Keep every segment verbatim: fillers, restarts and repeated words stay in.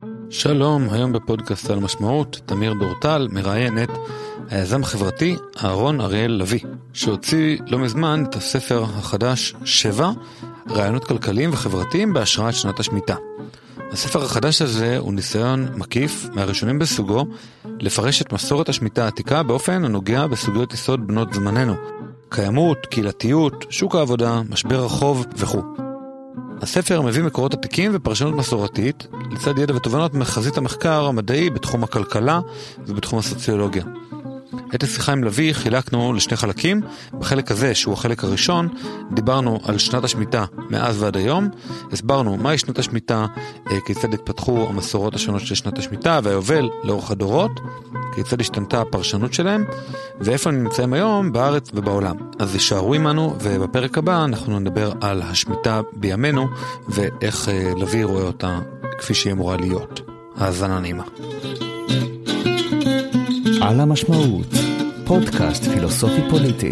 שלום, היום בפודקאסט על משמעות, תמיר דורטל מראיין את היזם החברתי אהרון אריאל לוי, שהוציא לא מזמן את הספר החדש שבע, רעיונות כלכליים וחברתיים בהשראת שנת השמיטה. הספר החדש הזה הוא ניסיון מקיף מהראשונים בסוגו לפרש את מסורת השמיטה העתיקה באופן הנוגע בסוגיות יסוד בנות זמננו, קיימות, קהילתיות, שוק העבודה, משבר החוב וכו'. הספר מביא מקורות עתיקים ופרשנות מסורתית לצד ידע ותובנות מחזית המחקר המדעי בתחום הכלכלה ובתחום הסוציולוגיה. את השיחה עם לוי חילקנו לשני חלקים. בחלק הזה, שהוא החלק הראשון, דיברנו על שנת השמיטה מאז ועד היום, הסברנו מהי שנת השמיטה, כיצד התפתחו המסורות השונות של שנת השמיטה והיובל לאורך הדורות, כיצד השתנתה הפרשנות שלהם, ואיפה נמצאים היום בארץ ובעולם. אז יישארו עמנו, ובפרק הבא אנחנו נדבר על השמיטה בימינו, ואיך לוי רואה אותה כפי שהיא אמורה להיות. האזנה נעימה. על המשמעות, פודקאסט פילוסופי פוליטי.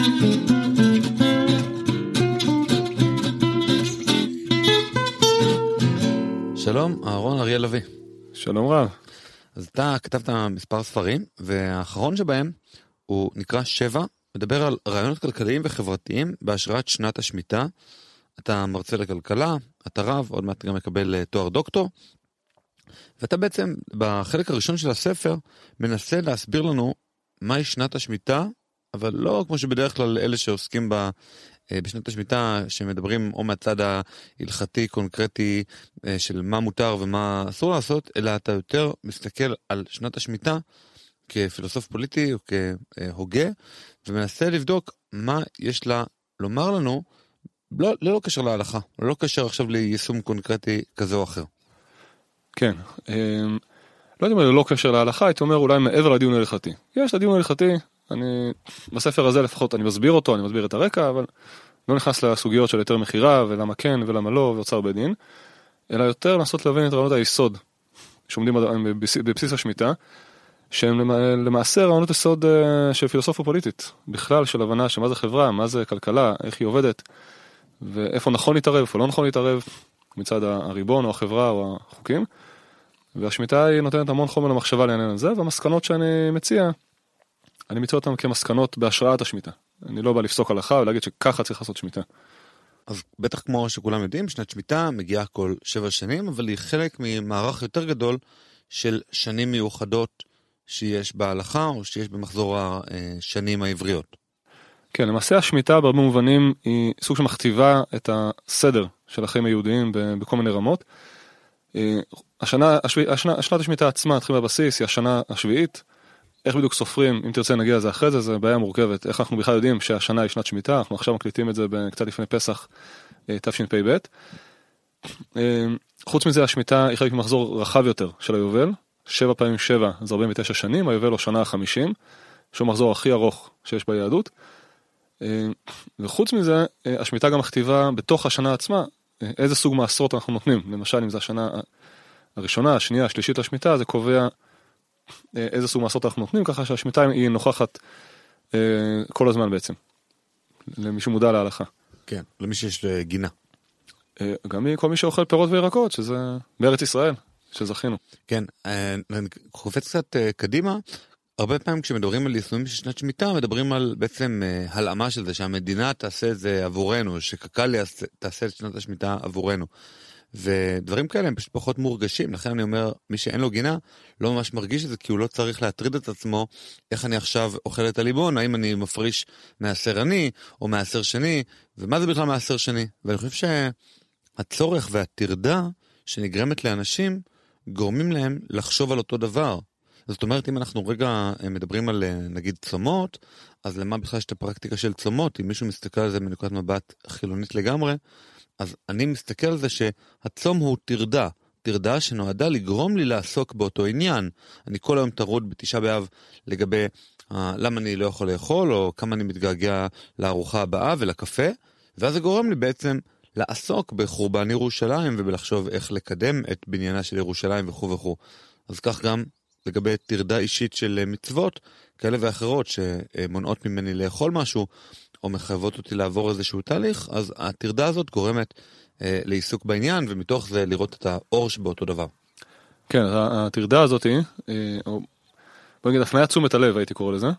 שלום, אהרון אריאל לוי. שלום רב. אז אתה כתבת מספר ספרים, והאחרון שבהם הוא נקרא שבע, מדבר על רעיונות כלכליים וחברתיים בהשראת שנת השמיטה. אתה מרצה לכלכלה, אתה רב, עוד מעט גם מקבל תואר דוקטור, ואתה בעצם בחלק הראשון של הספר מנסה להסביר לנו מהי שנת השמיטה, אבל לא כמו שבדרך כלל אלה שעוסקים בה בשנת השמיטה, שמדברים או מהצד ההלכתי קונקרטי של מה מותר ומה אסור לעשות, אלא אתה יותר מסתכל על שנת השמיטה כפילוסוף פוליטי או כהוגה, ומנסה לבדוק מה יש לה לומר לנו, לא, ללא קשר להלכה, ללא קשר עכשיו ליישום קונקרטי כזה או אחר. כן, לא יודע אם לא קשר להלכה, הייתי אומר אולי מעבר לדיון ההלכתי. יש לדיון ההלכתי, אני, בספר הזה לפחות אני מסביר אותו, אני מסביר את הרקע, אבל לא נכנס לסוגיות של יותר מחירה, ולמה כן ולמה לא, ואוצר בדין, אלא יותר לנסות להבין את רעיונות היסוד, שעומדים בבסיס השמיטה, שהם למעשה רעיונות יסוד של פילוסופיה פוליטית, בכלל של הבנה שמה זה חברה, מה זה כלכלה, איך היא עובדת, ואיפה נכון להתערב, איפה לא נכון להתערב, מצד הריבון או החברה או החוקים. והשמיטה היא נותנת המון חומר למחשבה לעניין הזה, והמסקנות שאני מציע, אני מציע אותן כמסקנות בהשראת השמיטה. אני לא בא לפסוק הלכה ולהגיד שככה צריך לעשות שמיטה. אז בטח כמו שכולם יודעים, שנת שמיטה מגיעה כל שבע שנים, אבל היא חלק ממערך יותר גדול של שנים מיוחדות שיש בהלכה, או שיש במחזור השנים העבריות. כן, למעשה השמיטה בהרבה מובנים היא סוג שמכתיבה את הסדר של החיים היהודיים בכל מיני רמות. השנה, השנה, השנת השמיטה עצמה, התחילה בבסיס, היא השנה השביעית. איך בדיוק סופרים, אם תרצה נגיע לזה אחרי זה, זה בעיה מורכבת. איך אנחנו בכלל יודעים שהשנה היא שנת שמיטה, אנחנו עכשיו מקליטים את זה קצת לפני פסח, תשפ"ב. חוץ מזה, השמיטה היא חלק ממחזור רחב יותר של היובל. שבע פעמים שבע, זה ארבעים ותשע שנים, היובל הוא שנה החמישים, שהוא המחזור הכי ארוך שיש ביהדות. וחוץ מזה, השמיטה גם מכתיבה בתוך השנה עצמה, איזה סוג מעשרות אנחנו נותנים. למשל, אם זה השנה הראשונה, השנייה, השלישית לשמיטה, זה קובע איזה סוג מעשרות אנחנו נותנים, ככה שהשמיטה היא נוכחת כל הזמן בעצם. למי שמודע להלכה. כן, למי שיש גינה. גם כל מי שאוכל פירות וירקות, שזה בארץ ישראל, שזכינו. כן, אני חופץ קצת קדימה, הרבה פעמים כשמדברים על יישומים של שנת שמיטה, מדברים על בעצם uh, הלאמה של זה, שהמדינה תעשה את זה עבורנו, שקק"ל תעשה את שנת השמיטה עבורנו. ודברים כאלה הם פשוט פחות מורגשים, לכן אני אומר, מי שאין לו גינה, לא ממש מרגיש את זה, כי הוא לא צריך להטריד את עצמו, איך אני עכשיו אוכל את הליבון, האם אני מפריש מעשר עני, או מעשר שני, ומה זה בכלל מעשר שני? ואני חושב שהצורך והטרדה שנגרמת לאנשים, גורמים להם לחשוב על אותו דבר. זאת אומרת, אם אנחנו רגע מדברים על נגיד צומות, אז למה בכלל יש את הפרקטיקה של צומות? אם מישהו מסתכל על זה מנקודת מבט חילונית לגמרי, אז אני מסתכל על זה שהצום הוא תרדה, תרדה שנועדה לגרום לי לעסוק באותו עניין. אני כל היום טרוד בתשעה באב לגבי uh, למה אני לא יכול לאכול, או כמה אני מתגעגע לארוחה הבאה ולקפה, ואז זה גורם לי בעצם לעסוק בחורבן ירושלים, ובלחשוב איך לקדם את בניינה של ירושלים וכו' וכו'. אז כך גם לגבי תרדה אישית של מצוות, כאלה ואחרות שמונעות ממני לאכול משהו, או מחייבות אותי לעבור איזשהו תהליך, אז התרדה הזאת גורמת אה, לעיסוק בעניין, ומתוך זה לראות את האור שבאותו דבר. כן, התרדה הזאת, או בוא נגיד, הפניית תשומת הלב, הייתי קורא לזה,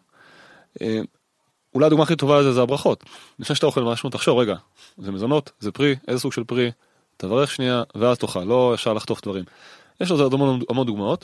אולי הדוגמה הכי טובה לזה זה הברכות. לפני שאתה אוכל משהו, תחשוב, רגע, זה מזונות, זה פרי, איזה סוג של פרי, תברך שנייה, ואז תאכל, לא אפשר לחטוף דברים. יש לזה עוד המון דוגמאות.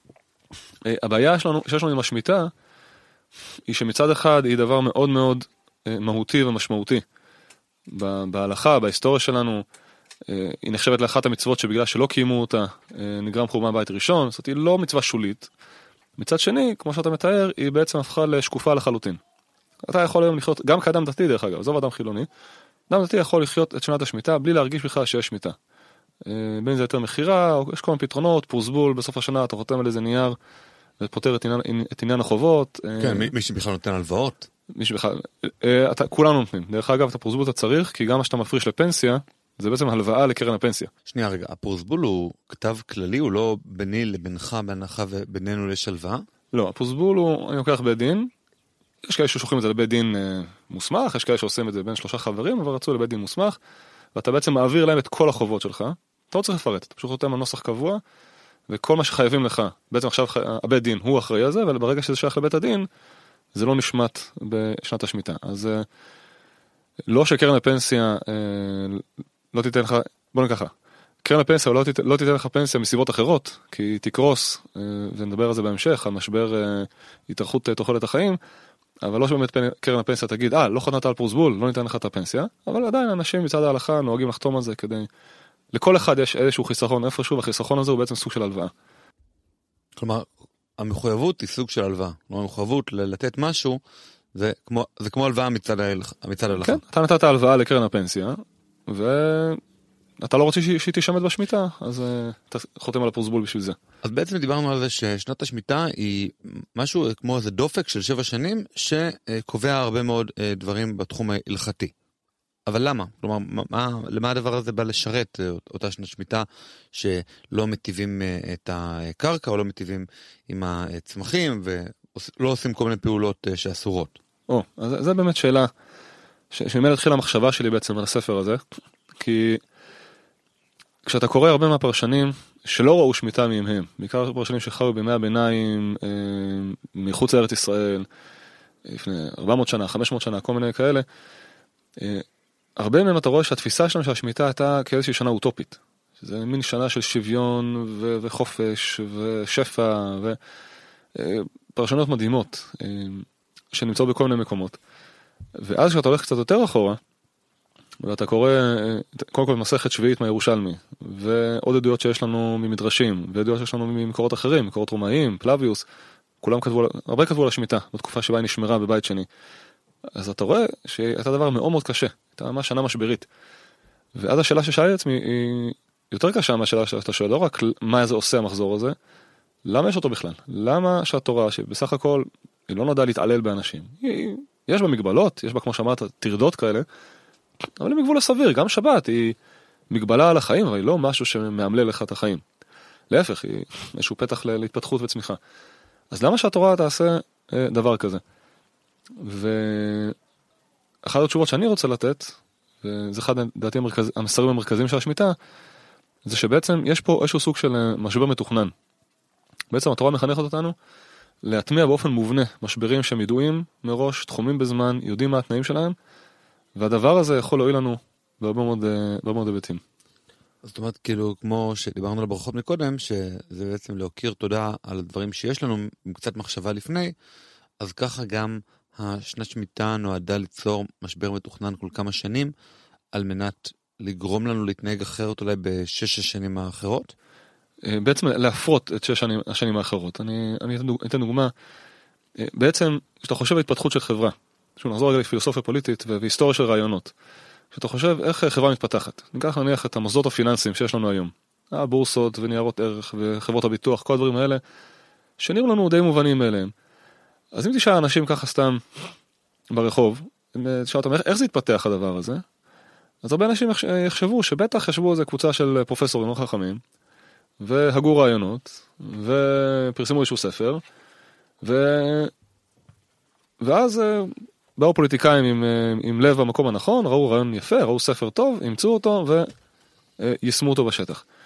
הבעיה שלנו, שיש לנו עם השמיטה, היא שמצד אחד היא דבר מאוד מאוד מהותי ומשמעותי. בהלכה, בהיסטוריה שלנו, היא נחשבת לאחת המצוות שבגלל שלא קיימו אותה, נגרם חורבן בית ראשון, זאת אומרת, היא לא מצווה שולית. מצד שני, כמו שאתה מתאר, היא בעצם הפכה לשקופה לחלוטין. אתה יכול היום לחיות, גם כאדם דתי דרך אגב, עזוב אדם חילוני, אדם דתי יכול לחיות את שנת השמיטה בלי להרגיש בכלל שיש שמיטה. בין זה יותר מחירה, או יש כל מיני פתרונות, פרוסבול, בסוף השנה אתה חותם על איזה נייר, ופותר את עניין, את עניין החובות. כן, מי, מי שבכלל נותן הלוואות. מי שבכלל, אתה, כולנו נותנים. דרך אגב, את הפרוסבול אתה צריך, כי גם כשאתה מפריש לפנסיה, זה בעצם הלוואה לקרן הפנסיה. שנייה רגע, הפרוסבול הוא כתב כללי, הוא לא ביני לבינך, בהנחה ובינינו יש הלוואה? לא, הפרוסבול הוא, אני לוקח בית דין, יש כאלה ששולחים את זה לבית דין אה, מוסמך, יש כאלה שעושים את זה בין שלושה חברים, אבל רצו לבית דין מוסמך, ואתה בעצם מעביר להם את כל החובות שלך, אתה לא צריך לפרט, אתה פשוט חותם על נוסח קבוע, וכל מה שחייבים לך, בעצם עכשיו הבית דין הוא אחראי על זה, אבל ברגע שזה שייך לבית הדין, זה לא נשמט בשנת השמיטה. אז אה, לא שקרן הפנסיה אה, לא תיתן לך, בוא נקחה, קרן הפנסיה לא, תיתן, לא תיתן לך פנסיה מסיבות אחרות, כי היא תקרוס, אה, ונדבר על זה בהמשך, המשבר אה, התארכות אה, תוחלת החיים, אבל לא שבאמת קרן הפנסיה תגיד, אה, לא חתמת על פרוסבול, לא ניתן לך את הפנסיה, אבל עדיין אנשים מצד ההלכה נוהגים לחתום על זה כדי... לכל אחד יש איזשהו חיסכון איפשהו, והחיסכון הזה הוא בעצם סוג של הלוואה. כלומר, המחויבות היא סוג של הלוואה. כלומר, המחויבות לתת משהו, זה כמו, זה כמו הלוואה מצד ההלכה. כן, אתה נתת הלוואה לקרן הפנסיה, ואתה לא רוצה שהיא תשמט בשמיטה, אז אתה חותם על הפרוסבול בשביל זה. אז בעצם דיברנו על זה ששנת השמיטה היא משהו כמו איזה דופק של שבע שנים, שקובע הרבה מאוד דברים בתחום ההלכתי. אבל למה? כלומר, מה, למה הדבר הזה בא לשרת אותה שנת שמיטה שלא מטיבים את הקרקע או לא מטיבים עם הצמחים ולא עושים כל מיני פעולות שאסורות? או, אז זה באמת שאלה שממילא התחילה המחשבה שלי בעצם על הספר הזה, כי כשאתה קורא הרבה מהפרשנים שלא ראו שמיטה מימיהם, בעיקר פרשנים שחיו בימי הביניים מחוץ לארץ ישראל, לפני ארבע מאות שנה, חמש מאות שנה, כל מיני כאלה, הרבה מהם אתה רואה שהתפיסה שלנו של השמיטה הייתה כאיזושהי שנה אוטופית. זה מין שנה של שוויון ו- וחופש ושפע ופרשנות מדהימות שנמצאות בכל מיני מקומות. ואז כשאתה הולך קצת יותר אחורה, ואתה קורא קודם כל מסכת שביעית מהירושלמי, ועוד עדויות שיש לנו ממדרשים, ועדויות שיש לנו ממקורות אחרים, מקורות רומאיים, פלביוס, כולם כתבו, הרבה כתבו על השמיטה, בתקופה שבה היא נשמרה בבית שני. אז אתה רואה שהייתה דבר מאוד מאוד קשה, הייתה ממש שנה משברית. ואז השאלה ששאלתי לעצמי היא יותר קשה מהשאלה שאתה שואל, לא רק מה זה עושה המחזור הזה, למה יש אותו בכלל? למה שהתורה, שבסך הכל היא לא נועדה להתעלל באנשים, היא, יש בה מגבלות, יש בה כמו שאמרת, תרדות כאלה, אבל היא מגבול הסביר, גם שבת היא מגבלה על החיים, אבל היא לא משהו שמאמלל לך את החיים. להפך, היא איזשהו פתח להתפתחות וצמיחה. אז למה שהתורה תעשה דבר כזה? ואחת התשובות שאני רוצה לתת, וזה אחד דעתי המרכז, המסרים המרכזיים של השמיטה, זה שבעצם יש פה איזשהו סוג של משבר מתוכנן. בעצם התורה מחנכת אותנו להטמיע באופן מובנה משברים שהם ידועים מראש, תחומים בזמן, יודעים מה התנאים שלהם, והדבר הזה יכול להועיל לנו בהרבה מאוד, בהרבה מאוד היבטים. זאת אומרת, כאילו, כמו שדיברנו על הברכות מקודם, שזה בעצם להוקיר תודה על הדברים שיש לנו עם קצת מחשבה לפני, אז ככה גם השנת שמיטה נועדה ליצור משבר מתוכנן כל כמה שנים, על מנת לגרום לנו להתנהג אחרת אולי בשש השנים האחרות? בעצם להפרות את שש השנים האחרות. אני, אני אתן דוגמה. בעצם, כשאתה חושב על התפתחות של חברה, שוב, נחזור רגע לפילוסופיה פוליטית והיסטוריה של רעיונות, כשאתה חושב איך חברה מתפתחת, ניקח נניח את המוסדות הפיננסיים שיש לנו היום, הבורסות וניירות ערך וחברות הביטוח, כל הדברים האלה, שנראו לנו די מובנים אליהם. אז אם תשאל אנשים ככה סתם ברחוב, תשאל אותם איך, איך זה התפתח הדבר הזה, אז הרבה אנשים יחשבו שבטח ישבו איזו קבוצה של פרופסורים או חכמים, והגו רעיונות, ופרסמו איזשהו ספר, ו... ואז באו פוליטיקאים עם, עם לב במקום הנכון, ראו רעיון יפה, ראו ספר טוב, אימצו אותו ויישמו אותו בשטח.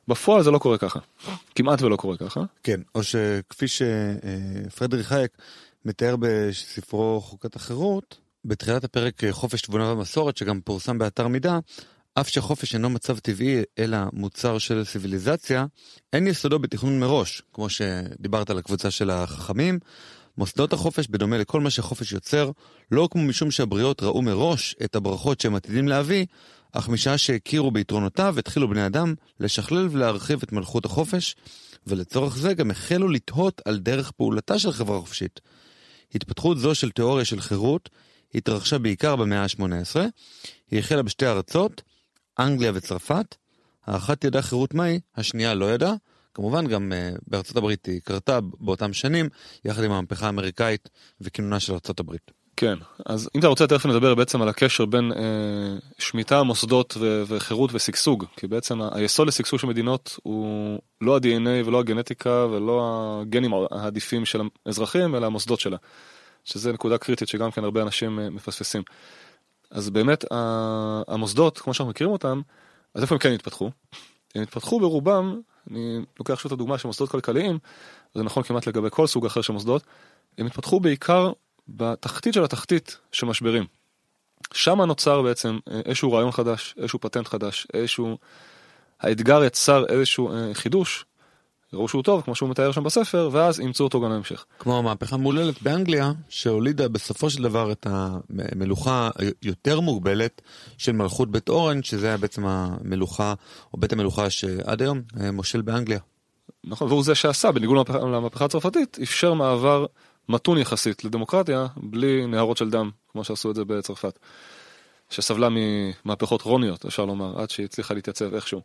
בפועל זה לא קורה ככה. כמעט ולא קורה ככה. כן, או שכפי שפרדריך הייק מתאר בספרו חוקת החירות, בתחילת הפרק חופש תבונה ומסורת, שגם פורסם באתר מידע, אף שחופש אינו מצב טבעי אלא מוצר של סיביליזציה, אין יסודו בתכנון מראש, כמו שדיברת על הקבוצה של החכמים. מוסדות החופש, בדומה לכל מה שחופש יוצר, לא הוקמו משום שהבריות ראו מראש את הברכות שהם עתידים להביא, אך משעה שהכירו ביתרונותיו, התחילו בני אדם לשכלל ולהרחיב את מלכות החופש, ולצורך זה גם החלו לתהות על דרך פעולתה של חברה חופשית. התפתחות זו של תיאוריה של חירות התרחשה בעיקר במאה ה-שמונה עשרה, היא החלה בשתי ארצות, אנגליה וצרפת, האחת ידעה חירות מהי, השנייה לא ידעה, כמובן גם uh, בארצות הברית היא קרתה באותם שנים, יחד עם המהפכה האמריקאית וכינונה של ארצות הברית. כן, אז אם אתה רוצה תכף נדבר בעצם על הקשר בין אה, שמיטה, מוסדות ו- וחירות וסגסוג, כי בעצם היסוד לסגסוג של מדינות הוא לא ה-די אן איי ולא הגנטיקה ולא הגנים העדיפים של האזרחים, אלא המוסדות שלה, שזה נקודה קריטית שגם כן הרבה אנשים אה, מפספסים. אז באמת המוסדות, כמו שאנחנו מכירים אותם, אז איפה הם כן התפתחו? הם התפתחו ברובם, אני לוקח שוב את הדוגמה של מוסדות כלכליים, זה נכון כמעט לגבי כל סוג אחר של מוסדות, הם התפתחו בעיקר בתחתית של התחתית של משברים. שם נוצר בעצם איזשהו רעיון חדש, איזשהו פטנט חדש, איזשהו, האתגר יצר איזשהו חידוש, ראו שהוא טוב, כמו שהוא מתאר שם בספר, ואז ימצאו אותו גם להמשך. כמו המהפכה מוללת באנגליה, שהולידה בסופו של דבר את המלוכה יותר מוגבלת של מלכות בית אורנג', שזה היה בעצם המלוכה, או בית המלוכה שעד היום מושל באנגליה. נכון, והוא זה שעשה, בניגוד למהפכה הצרפתית, אפשר מעבר מתון יחסית לדמוקרטיה, בלי נהרות של דם, כמו שעשו את זה בצרפת, שסבלה ממהפכות כרוניות, אפשר לומר, עד שהיא הצליחה להתייצב איכשהו.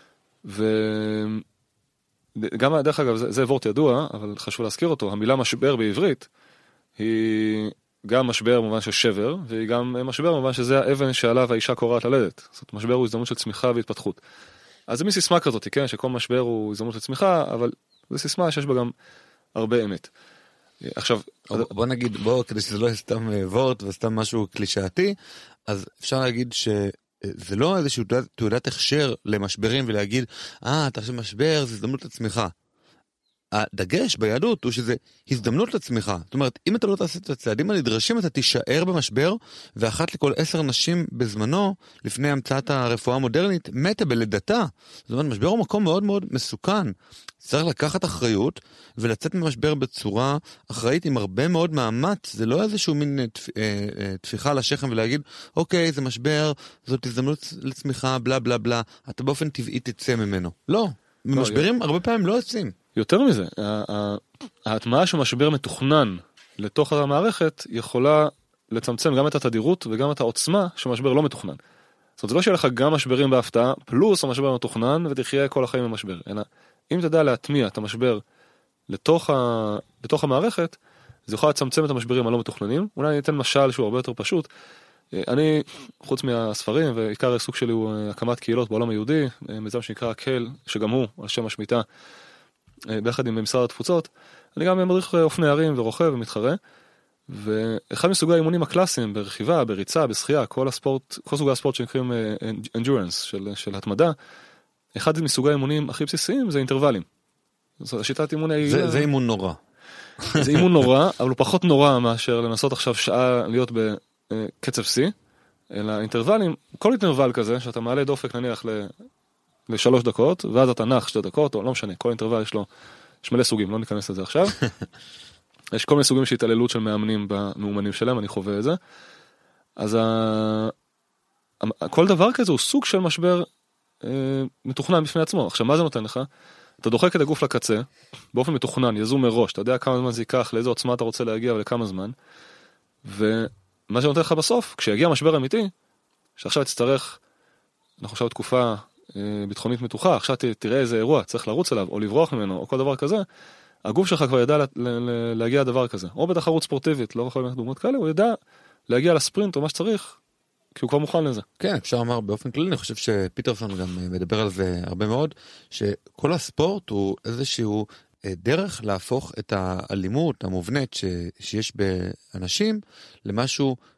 וגם, דרך אגב, זה, זה וורט ידוע, אבל חשוב להזכיר אותו, המילה משבר בעברית, היא גם משבר במובן של שבר, והיא גם משבר במובן שזה האבן שעליו האישה קוראת ללדת. זאת אומרת, משבר הוא הזדמנות של צמיחה והתפתחות. אז זה מין סיסמה כזאת, כן, שכל משבר הוא הזדמנות לצמיחה, אבל זה סיסמה שיש בה גם הרבה אמת. עכשיו, בוא נגיד, בוא, כדי שזה לא יהיה סתם וורט וסתם משהו קלישאתי, אז אפשר להגיד שזה לא איזושהי תעודת הכשר למשברים ולהגיד, אה, אתה עכשיו משבר, זה הזדמנות לצמיחה. הדגש ביהדות הוא שזה הזדמנות לצמיחה. זאת אומרת, אם אתה לא תעשה את הצעדים הנדרשים, אתה תישאר במשבר, ואחת לכל עשר נשים בזמנו, לפני המצאת הרפואה המודרנית, מתה בלידתה. זאת אומרת, משבר הוא מקום מאוד מאוד מסוכן. צריך לקחת אחריות, ולצאת ממשבר בצורה אחראית עם הרבה מאוד מאמץ. זה לא איזשהו מין תפיחה על השכם ולהגיד, אוקיי, זה משבר, זאת הזדמנות לצמיחה, בלה בלה בלה, אתה באופן טבעי תצא ממנו. לא. משברים הרבה פעמים לא יוצאים. יותר מזה, ההטמעה של משבר מתוכנן לתוך המערכת יכולה לצמצם גם את התדירות וגם את העוצמה של משבר לא מתוכנן. זאת אומרת, זה לא שיהיה לך גם משברים בהפתעה, פלוס המשבר מתוכנן ותחיה כל החיים במשבר. אלא, אם תדע להטמיע את המשבר לתוך, ה... לתוך המערכת, זה יכול לצמצם את המשברים הלא מתוכננים. אולי אני אתן משל שהוא הרבה יותר פשוט. אני, חוץ מהספרים, ועיקר העיסוק שלי הוא הקמת קהילות בעולם היהודי, מיזם שנקרא הקהל, שגם הוא על שם השמיטה, ביחד עם משרד התפוצות. אני גם מדריך אופני הרים ורוכב ומתחרה, ואחד מסוגי האימונים הקלאסיים ברכיבה, בריצה, בשחייה, כל הספורט, כל סוגי הספורט שנקראים endurance, של, של התמדה, אחד מסוגי האימונים הכי בסיסיים זה אינטרוולים. זאת השיטת אימון היא... זה, זה אימון נורא. זה אימון נורא, אבל הוא פחות נורא מאשר לנסות עכשיו שעה להיות בקצב C, אלא אינטרוולים, כל אינטרוול כזה, שאתה מעלה דופק נניח ל... לשלוש דקות, ואז אתה נח שתי דקות, או לא משנה, כל אינטרוול יש לו, יש מלא סוגים, לא ניכנס לזה עכשיו. יש כל מיני סוגים של התעללות של מאמנים במאומנים שלהם, אני חווה את זה. אז ה... כל דבר כזה הוא סוג של משבר אה, מתוכנן בפני עצמו. עכשיו, מה זה נותן לך? אתה דוחק את הגוף לקצה, באופן מתוכנן, יזום מראש, אתה יודע כמה זמן זה ייקח, לאיזו עוצמה אתה רוצה להגיע ולכמה זמן, ומה שנותן לך בסוף, כשיגיע משבר אמיתי, שעכשיו תצטרך, אנחנו עכשיו תקופה ביטחונית מתוחה, עכשיו תראה איזה אירוע, צריך לרוץ אליו, או לברוח ממנו, או כל דבר כזה, הגוף שלך כבר ידע להגיע לדבר כזה. או בתחרות ספורטיבית, לא יכול להיות דוגמאות כאלה, הוא ידע להגיע לספרינט או מה שצריך, כי הוא כבר מוכן לזה. כן, אפשר לומר באופן כללי, אני חושב שפיטרסון גם מדבר על זה הרבה מאוד, שכל הספורט הוא איזשהו דרך להפוך את האלימות המובנית שיש באנשים למשהו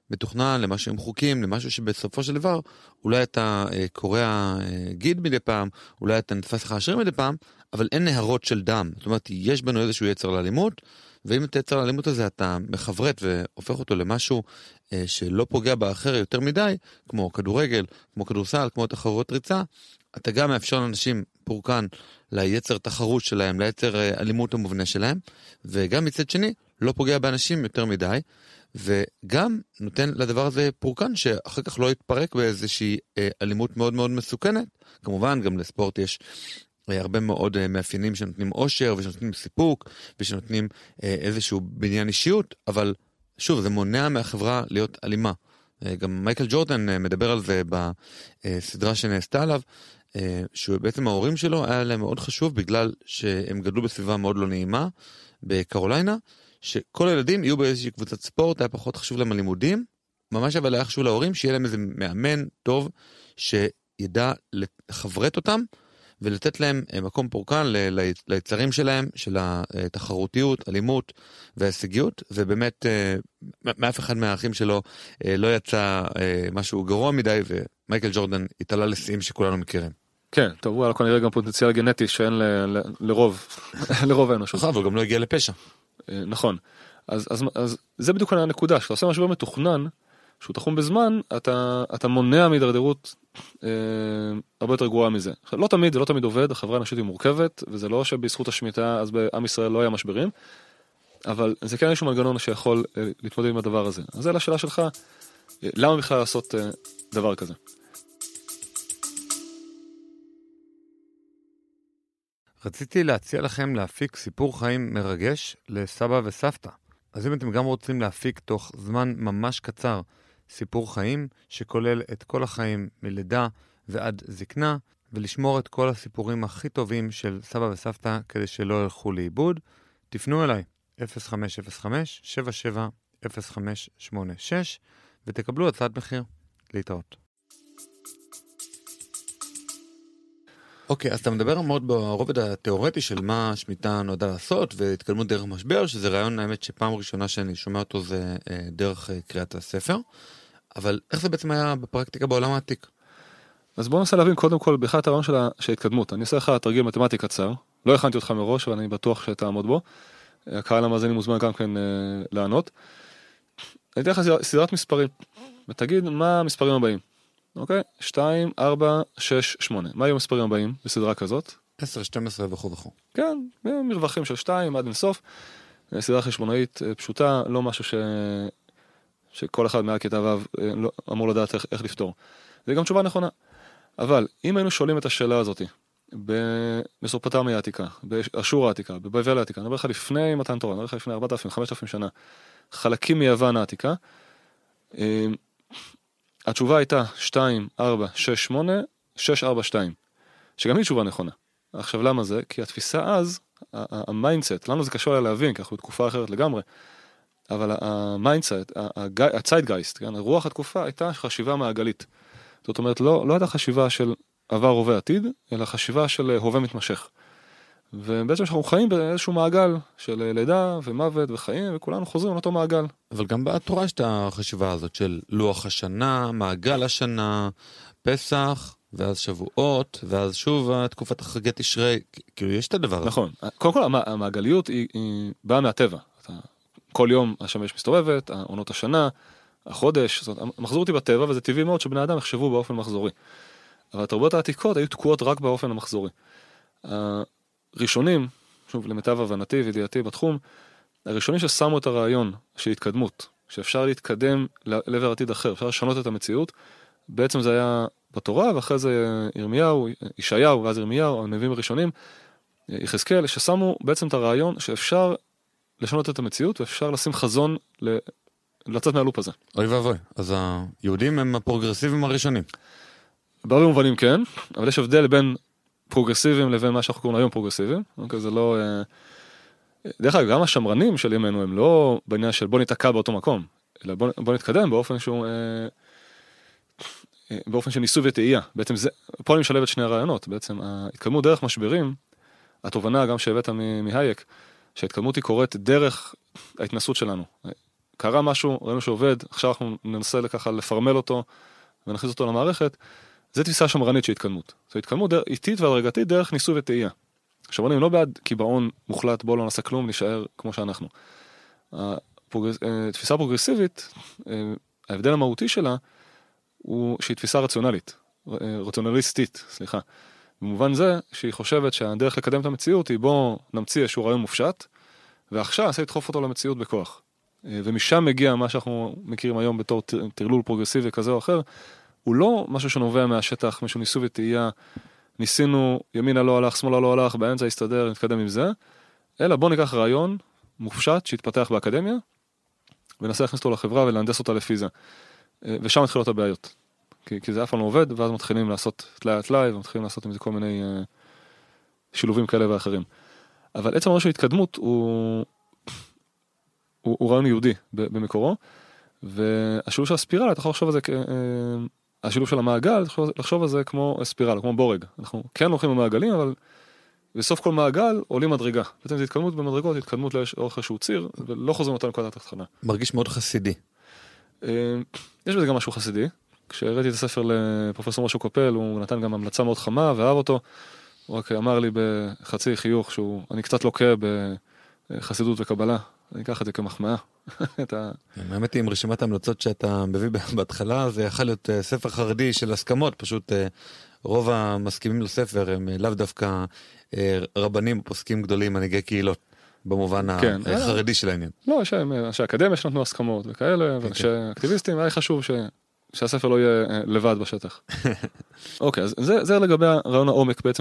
מתוכנן, למשהו עם חוקים, למשהו שבסופו של דבר, אולי אתה אה, קורא אה, גיד מדי פעם, אולי אתה נתפס לך עשיר מדי פעם, אבל אין נהרות של דם. זאת אומרת, יש בנו איזשהו יצר לאלימות, ואם את היצר לאלימות הזה אתה מחברת והופך אותו למשהו אה, שלא פוגע באחר יותר מדי, כמו כדורגל, כמו כדורסל, כמו תחרויות ריצה, אתה גם מאפשר לאנשים פורקן ליצר תחרות שלהם, ליצר אה, אלימות המובנה שלהם, וגם מצד שני, לא פוגע באנשים יותר מדי, וגם נותן לדבר הזה פורקן שאחר כך לא יתפרק באיזושהי אה, אלימות מאוד מאוד מסוכנת. כמובן, גם לספורט יש אה, הרבה מאוד אה, מאפיינים שנותנים אושר ושנותנים סיפוק ושנותנים אה, איזשהו בניין אישיות, אבל שוב, זה מונע מהחברה להיות אלימה. אה, גם מייקל ג'ורדן אה, מדבר על זה בסדרה שנעשתה עליו, אה, שבעצם ההורים שלו היה להם מאוד חשוב בגלל שהם גדלו בסביבה מאוד לא נעימה בקרוליינה, שכל הילדים יהיו באיזושהי קבוצת ספורט, היה פחות חשוב להם הלימודים, ממש אבל היה חשוב להורים שיהיה להם איזה מאמן טוב שידע לחברת אותם ולתת להם מקום פורקן ליצרים שלהם, של התחרותיות, אלימות וההישגיות, ובאמת מאף אחד מהאחים שלו לא יצא משהו גרוע מדי, ומייקל ג'ורדן התעלה לשיאים שכולנו מכירים. כן, טוב, הוא היה כנראה גם פוטנציאל גנטי שאין לרוב, לרוב האנושות. נכון, אבל גם לא הגיע לפשע. נכון, אז, אז, אז זה בדיוק הנקודה, שאתה עושה משבר מתוכנן, שהוא תחום בזמן, אתה, אתה מונע מהידרדרות אה, הרבה יותר גרועה מזה. לא תמיד, זה לא תמיד עובד, החברה האנושית היא מורכבת, וזה לא שבזכות השמיטה, אז בעם ישראל לא היה משברים, אבל זה כן איזשהו מנגנון שיכול אה, להתמודד עם הדבר הזה. אז זה לשאלה שלך, אה, למה בכלל לעשות אה, דבר כזה? רציתי להציע לכם להפיק סיפור חיים מרגש לסבא וסבתא. אז אם אתם גם רוצים להפיק תוך זמן ממש קצר סיפור חיים שכולל את כל החיים מלידה ועד זקנה, ולשמור את כל הסיפורים הכי טובים של סבא וסבתא כדי שלא ילכו לאיבוד, תפנו אליי אפס חמש אפס חמש שבע שבע אפס חמש שמונה שש ותקבלו הצעת מחיר. להתראות. אוקיי, אז אתה מדבר מאוד ברובד התיאורטי של מה השמיטה נועדה לעשות, והתקדמות דרך משבר, שזה רעיון, האמת שפעם ראשונה שאני שומע אותו זה דרך קריאת הספר, אבל איך זה בעצם היה בפרקטיקה בעולם העתיק? אז בואו ננסה להבין קודם כל בכלל את הרעיון של ההתקדמות. אני אעשה לך תרגיל מתמטי קצר, לא הכנתי אותך מראש, אבל אני בטוח שתעמוד בו. הקהל המאזינים מוזמן גם כן לענות. אני אתן לך סדרת מספרים, ותגיד מה המספרים הבאים. אוקיי? שתיים, ארבע, שש, שמונה. מה היו המספרים הבאים בסדרה כזאת? עשר, שתים עשרה וכו' וכו'. כן, מרווחים של שתיים עד אינסוף. סדרה חשבונאית פשוטה, לא משהו ש... שכל אחד מעל כיתה ו' לא... אמור לדעת איך, איך לפתור. זה גם תשובה נכונה. אבל אם היינו שואלים את השאלה הזאת במסופוטמיה העתיקה, באשור העתיקה, בבבל העתיקה, אני אומר לך לפני מתן תורה, אני אומר לך לפני ארבעת אלפים, חמשת אלפים שנה, חלקים מיוון העתיקה, התשובה הייתה שתיים, ארבע, שש, שמונה, שש, ארבע, שתיים, שגם היא תשובה נכונה. עכשיו למה זה? כי התפיסה אז, המיינדסט, לנו זה קשור לה להבין, כי אנחנו בתקופה אחרת לגמרי, אבל המיינדסט, הציידגייסט, רוח התקופה הייתה חשיבה מעגלית. זאת אומרת, לא, לא הייתה חשיבה של עבר, הווה, עתיד, אלא חשיבה של הווה מתמשך. ובעצם אנחנו חיים באיזשהו מעגל של לידה ומוות וחיים, וכולנו חוזרים על אותו מעגל. אבל גם בתורה יש את החשיבה הזאת של לוח השנה, מעגל השנה, פסח, ואז שבועות, ואז שוב תקופת החגי תשרי, כאילו יש את הדבר הזה. נכון. קודם כל, המעגליות היא, היא באה מהטבע. כל יום השמש מסתובבת, עונות השנה, החודש, זאת אומרת, המחזוריות היא בטבע, וזה טבעי מאוד שבני אדם יחשבו באופן מחזורי. אבל התרבויות העתיקות היו תקועות רק באופן המחזורי. הראשונים, שוב, למיטב הבנתי וידיעתי בתחום, הראשונים ששמו את הרעיון של התקדמות, שאפשר להתקדם לעבר עתיד אחר, אפשר לשנות את המציאות, בעצם זה היה בתורה, ואחרי זה ירמיהו, ישעיהו, ואז ירמיהו, הנביאים הראשונים, יחזקאל, ששמו בעצם את הרעיון שאפשר לשנות את המציאות, ואפשר לשים חזון ל... לצאת מהלופ הזה. אוי ואבוי, אז היהודים הם הפרוגרסיביים הראשונים. בהרבה מובנים כן, אבל יש הבדל בין פרוגרסיביים לבין מה שאנחנו קוראים היום פרוגרסיביים. אוקיי, זה לא... דרך אגב, גם השמרנים של ימינו הם לא בעניין של בוא נתעקע באותו מקום, אלא בוא, בוא נתקדם באופן שהוא... באופן של ניסוי וטעייה. בעצם זה... פה אני משלב את שני הרעיונות. בעצם ההתקדמות דרך משברים, התובנה גם שהבאת מהייק, שההתקדמות היא קורית דרך ההתנסות שלנו. קרה משהו, ראינו שעובד, עכשיו אנחנו ננסה ככה לפרמל אותו, ונכניס אותו למערכת, זה תפיסה שמרנית של התקדמות. זו התקדמות איטית והדרגתית דרך ניסוי וטעייה. עכשיו, אני לא בעד קיבעון מוחלט, בוא לא נעשה כלום, נשאר כמו שאנחנו. תפיסה פרוגרסיבית, ההבדל המהותי שלה, הוא שהיא תפיסה רציונלית, רציונליסטית, סליחה. במובן זה שהיא חושבת שהדרך לקדם את המציאות היא בוא נמציא איזשהו רעיון מופשט, ועכשיו נעשה לדחוף אותו למציאות בכוח. ומשם מגיע מה שאנחנו מכירים היום בתור תרלול פרוגרסיבי כזה או אחר, הוא לא משהו שנובע מהשטח, משהו ניסוי וטעייה, ניסינו, ימינה לא הלך, שמאלה לא הלך, באמצע יסתדר, נתקדם עם זה, אלא בוא ניקח רעיון מופשט שהתפתח באקדמיה, וננסה להכניס אותו לחברה ולהנדס אותה לפי זה. ושם מתחילות הבעיות. כי, כי זה אף פעם לא עובד, ואז מתחילים לעשות תלאי על תלאי, ומתחילים לעשות עם זה כל מיני uh, שילובים כאלה ואחרים. אבל עצם הרעיון של התקדמות הוא, הוא, הוא רעיון יהודי במקורו, והשילוב של הספירלה, אתה יכול לחשוב על זה, uh, השילוב של המעגל, לחשוב, לחשוב על זה כמו ספירלה, כמו בורג. אנחנו כן הולכים במעגלים, אבל בסוף כל מעגל עולים מדרגה. בעצם זה התקדמות במדרגות, התקדמות לאורך איזשהו ציר, ולא חוזרים אותה נקודת התחתונה. מרגיש מאוד חסידי. יש בזה גם משהו חסידי. כשראיתי את הספר לפרופסור משהו קופל, הוא נתן גם המלצה מאוד חמה, ואהב אותו. הוא רק אמר לי בחצי חיוך שהוא, אני קצת לוקה בחסידות וקבלה. אני אקח את זה כמחמאה. האמת היא, עם רשימת ההמלצות שאתה מביא בהתחלה, זה יכול להיות ספר חרדי של הסכמות, פשוט רוב המסכימים לספר הם לאו דווקא רבנים ופוסקים גדולים, מנהיגי קהילות, במובן החרדי של העניין. לא, יש האקדמיה שנתנו הסכמות וכאלה, ושאקטיביסטים, היה חשוב שהספר לא יהיה לבד בשטח. אוקיי, אז זה לגבי הרעיון העומק בעצם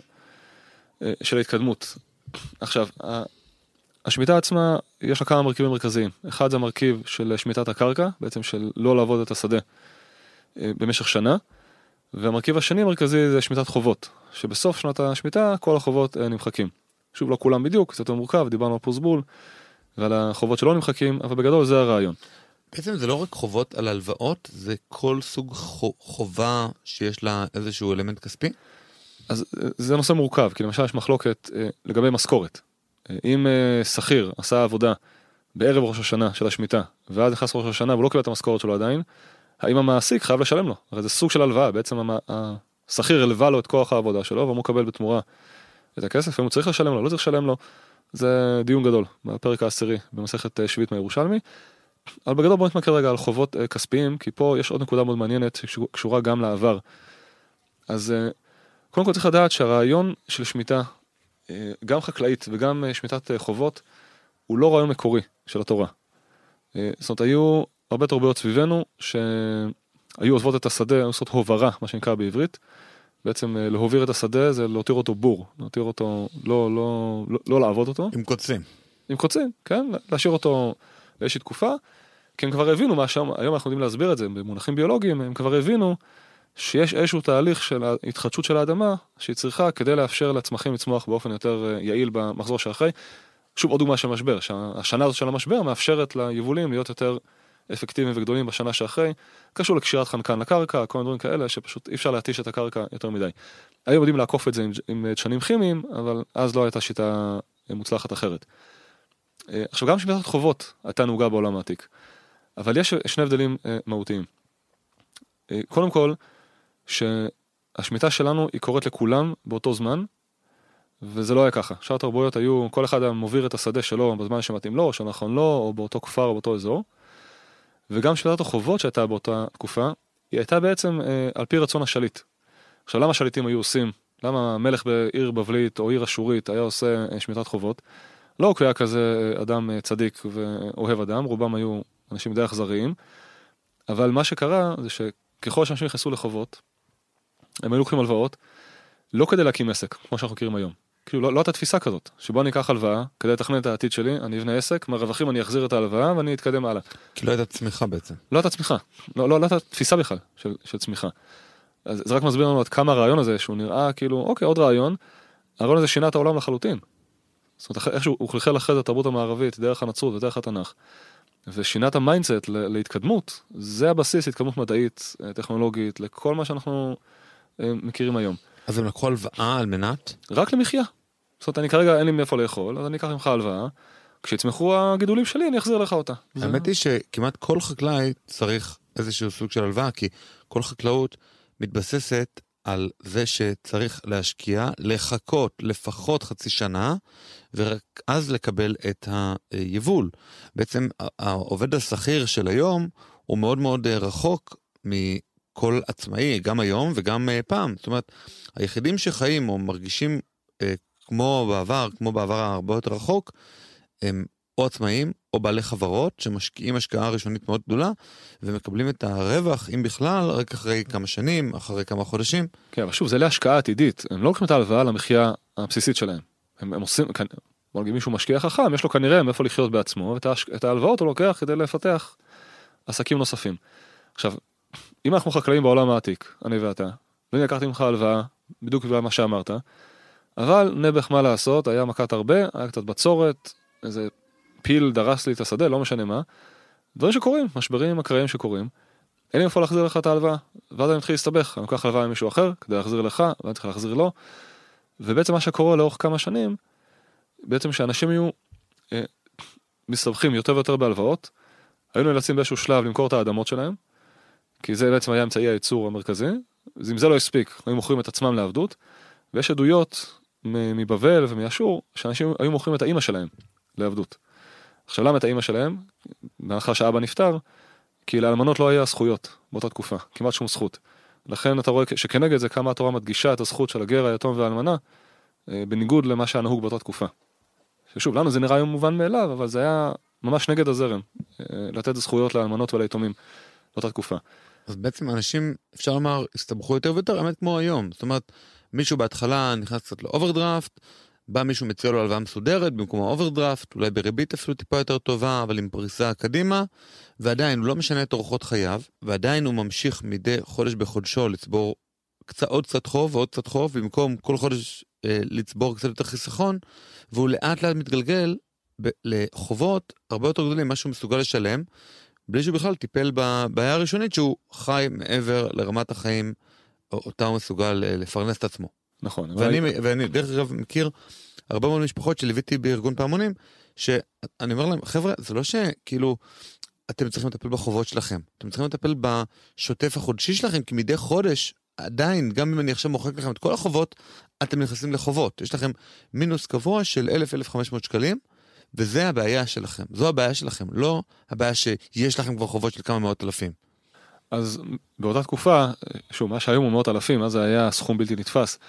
של ההתקדמות. עכשיו, השמיטה עצמה, יש לה כמה מרכיבים מרכזיים. אחד זה המרכיב של שמיטת הקרקע, בעצם של לא לעבוד את השדה במשך שנה, והמרכיב השני המרכזי זה שמיטת חובות, שבסוף שנת השמיטה כל החובות נמחקים. שוב, לא כולם בדיוק, זה יותר מורכב, דיברנו על פוסבול, ועל החובות שלא נמחקים, אבל בגדול זה הרעיון. בעצם זה לא רק חובות על הלוואות, זה כל סוג חובה שיש לה איזשהו אלמנט כספי? אז זה נושא מורכב, כי למשל יש מחלוקת לגבי משכורת. אם שכיר עשה עבודה בערב ראש השנה של השמיטה, ואז נכנס ראש השנה והוא לא קיבל את המשכורת שלו עדיין, האם המעסיק חייב לשלם לו? הרי זה סוג של הלוואה, בעצם השכיר הלווה לו את כוח העבודה שלו, והוא מקבל בתמורה את הכסף, אם הוא צריך לשלם לו, לא צריך לשלם לו, זה דיון גדול, בפרק העשירי, במסכת שביעית מהירושלמי. אבל בגדול בוא נתמקד רגע על חובות כספיים, כי פה יש עוד נקודה מאוד מעניינת, שקשורה גם לעבר. אז קודם כל צריך לדעת שהרעיון של שמיטה, גם חקלאית וגם שמיטת חובות, הוא לא רעיון מקורי של התורה. זאת אומרת, היו הרבה תרבויות סביבנו, שהיו עוזבות את השדה, היו עושות הוברה, מה שנקרא בעברית. בעצם להוביר את השדה זה להותיר אותו בור, להותיר אותו, לא, לא, לא, לא לעבוד אותו. עם קוצים. עם קוצים, כן? להשאיר אותו לאיזושהי תקופה, כי הם כבר הבינו מה שם, היום אנחנו יודעים להסביר את זה, במונחים ביולוגיים, הם כבר הבינו שיש איזשהו תהליך של ההתחדשות של האדמה, שהיא צריכה כדי לאפשר לצמחים לצמוח באופן יותר יעיל במחזור שאחרי. שוב, עוד דוגמה של משבר, שהשנה הזאת של המשבר מאפשרת ליבולים להיות יותר אפקטיביים וגדולים בשנה שאחרי, קשור לקשירת חנקן לקרקע, כל מיני דברים כאלה, שפשוט אי אפשר להתיש את הקרקע יותר מדי. היום יודעים לעקוף את זה עם, עם דשנים כימיים, אבל אז לא הייתה שיטה מוצלחת אחרת. עכשיו, גם שמיטת חובות הייתה נהוגה בעולם העתיק, אבל יש שני הבדלים מהותיים. קודם כל, שהשמיטה שלנו היא קורית לכולם באותו זמן, וזה לא היה ככה. שאר התרבויות היו, כל אחד מוביר את השדה שלו בזמן שמתאים לו, או שנכון לו, או באותו כפר או באותו אזור. וגם שמיטת החובות שהייתה באותה תקופה, היא הייתה בעצם אה, על פי רצון השליט. עכשיו, למה השליטים היו עושים? למה המלך בעיר בבלית או עיר אשורית היה עושה אה, שמיטת חובות? לא כי היה כזה אדם אה, צדיק ואוהב אדם, רובם היו אנשים די אכזריים, אבל מה שקרה זה שככל שאנשים נכנסו לחובות, הם היו לוקחים הלוואות, לא כדי להקים עסק, כמו שאנחנו מכירים היום. כאילו, לא, לא הייתה תפיסה כזאת, שבו אני אקח הלוואה, כדי לתכנן את העתיד שלי, אני אבנה עסק, מהרווחים אני אחזיר את ההלוואה, ואני אתקדם הלאה. כי לא הייתה צמיחה בעצם. לא הייתה צמיחה, לא, לא, לא הייתה תפיסה בכלל של, של צמיחה. אז זה רק מסביר לנו עד כמה הרעיון הזה, שהוא נראה כאילו, אוקיי, עוד רעיון, הרעיון הזה שינה את העולם לחלוטין. זאת אומרת, איכשהו הוא חלחל אחרי זה התרבות המערבית, דרך הנצרות ודרך התנ"ך, ושינה את המיינדסט להתקדמות, זה הבסיס, התקדמות מדעית, טכנולוגית, לכל מה שאנחנו מכירים היום. אז הם לקחו הלוואה על מנת? רק למחיה. זאת אומרת, אני כרגע אין לי מאיפה לאכול, אז אני אקח ממך הלוואה, כשיצמחו הגידולים שלי, אני אחזיר לך אותה. האמת היא שכמעט כל חקלאי צריך איזשהו סוג של הלוואה, כי כל חקלאות מתבססת על זה שצריך להשקיע, לחכות לפחות חצי שנה, ורק אז לקבל את היבול. בעצם העובד השכיר של היום הוא מאוד מאוד רחוק מכל עצמאי, גם היום וגם פעם. זאת אומרת, היחידים שחיים או מרגישים כמו בעבר, כמו בעבר הרבה יותר רחוק, הם או עצמאים או בעלי חברות שמשקיעים השקעה ראשונית מאוד גדולה, ומקבלים את הרווח, אם בכלל, רק אחרי כמה שנים, אחרי כמה חודשים. כן, אבל שוב, זה להשקעה עתידית. הם לא לוקחים את ההלוואה למחיה הבסיסית שלהם. הם, הם עושים, בוא נגיד מישהו משקיע חכם, יש לו כנראה מאיפה לחיות בעצמו, ואת ההלוואות הוא לוקח כדי לפתח עסקים נוספים. עכשיו, אם אנחנו חקלאים בעולם העתיק, אני ואתה, ואני לקחתי ממך הלוואה, בדיוק בגלל מה שאמרת, אבל נבח מה לעשות, היה מכת הרבה, היה קצת בצורת, איזה פיל דרס לי את השדה, לא משנה מה. דברים שקורים, משברים אקראיים שקורים. אין לי איפה להחזיר לך את ההלוואה, ואז אני מתחיל להסתבך, אני לוקח הלוואה ממישהו אחר, כדי להחזיר לך, ואני צריך להחזיר לו. ובעצם מה שקורה לאורך כמה שנים, בעצם שאנשים יהיו אה, מסתבכים יותר ויותר בהלוואות, היינו נאלצים באיזשהו שלב למכור את האדמות שלהם, כי זה בעצם היה אמצעי הייצור המרכזי, אז אם זה לא הספיק, היו מוכרים את עצמם לעבדות, ויש עדויות מבבל ומאשור, שאנשים היו מוכרים את האמא שלהם לעבדות. עכשיו למה את האמא שלהם? מאחר שאבא נפטר, כי לאלמנות לא היה זכויות באותה תקופה, כמעט שום זכות. לכן אתה רואה שכנגד זה כמה התורה מדגישה את הזכות של הגר, היתום והאלמנה, בניגוד למה שהיה נהוג באותה תקופה. ששוב, לנו זה נראה היום מובן מאליו, אבל זה היה ממש נגד הזרם, לתת זכויות לאלמנות וליתומים באותה תקופה. אז בעצם אנשים, אפשר לומר, הסתבכו יותר ויותר, האמת כמו היום. זאת אומרת, מישהו בהתחלה נכנס קצת לאוברדרפט, בא מישהו מציע לו הלוואה מסודרת במקום האוברדרפט, אולי בריבית אפילו טיפה יותר טובה, אבל עם פריסה קדימה, ועדיין הוא לא משנה את אורחות חייו, ועדיין הוא ממשיך מדי חודש בחודשו לצבור קצת, עוד קצת חוב ועוד קצת חוב, במקום כל חודש אה, לצבור קצת יותר חיסכון, והוא לאט לאט מתגלגל ב- לחובות הרבה יותר גדולים, משהו מסוגל לשלם, בלי שהוא בכלל טיפל בבעיה הראשונית שהוא חי מעבר לרמת החיים, אותה הוא מסוגל לפרנס את עצמו. נכון. ואני, אבל... ואני דרך אגב מכיר הרבה מאוד משפחות שליוויתי בארגון פעמונים, שאני אומר להם, חבר'ה, זה לא שכאילו אתם צריכים לטפל בחובות שלכם, אתם צריכים לטפל בשוטף החודשי שלכם, כי מדי חודש, עדיין, גם אם אני עכשיו מוחק לכם את כל החובות, אתם נכנסים לחובות. יש לכם מינוס קבוע של אלף עד אלף וחמש מאות שקלים, וזה הבעיה שלכם. זו הבעיה שלכם, לא הבעיה שיש לכם כבר חובות של כמה מאות אלפים. אז באותה תקופה, שוב, מה שהיום הוא מאות אלפים, אז זה היה סכום בלתי נתפס.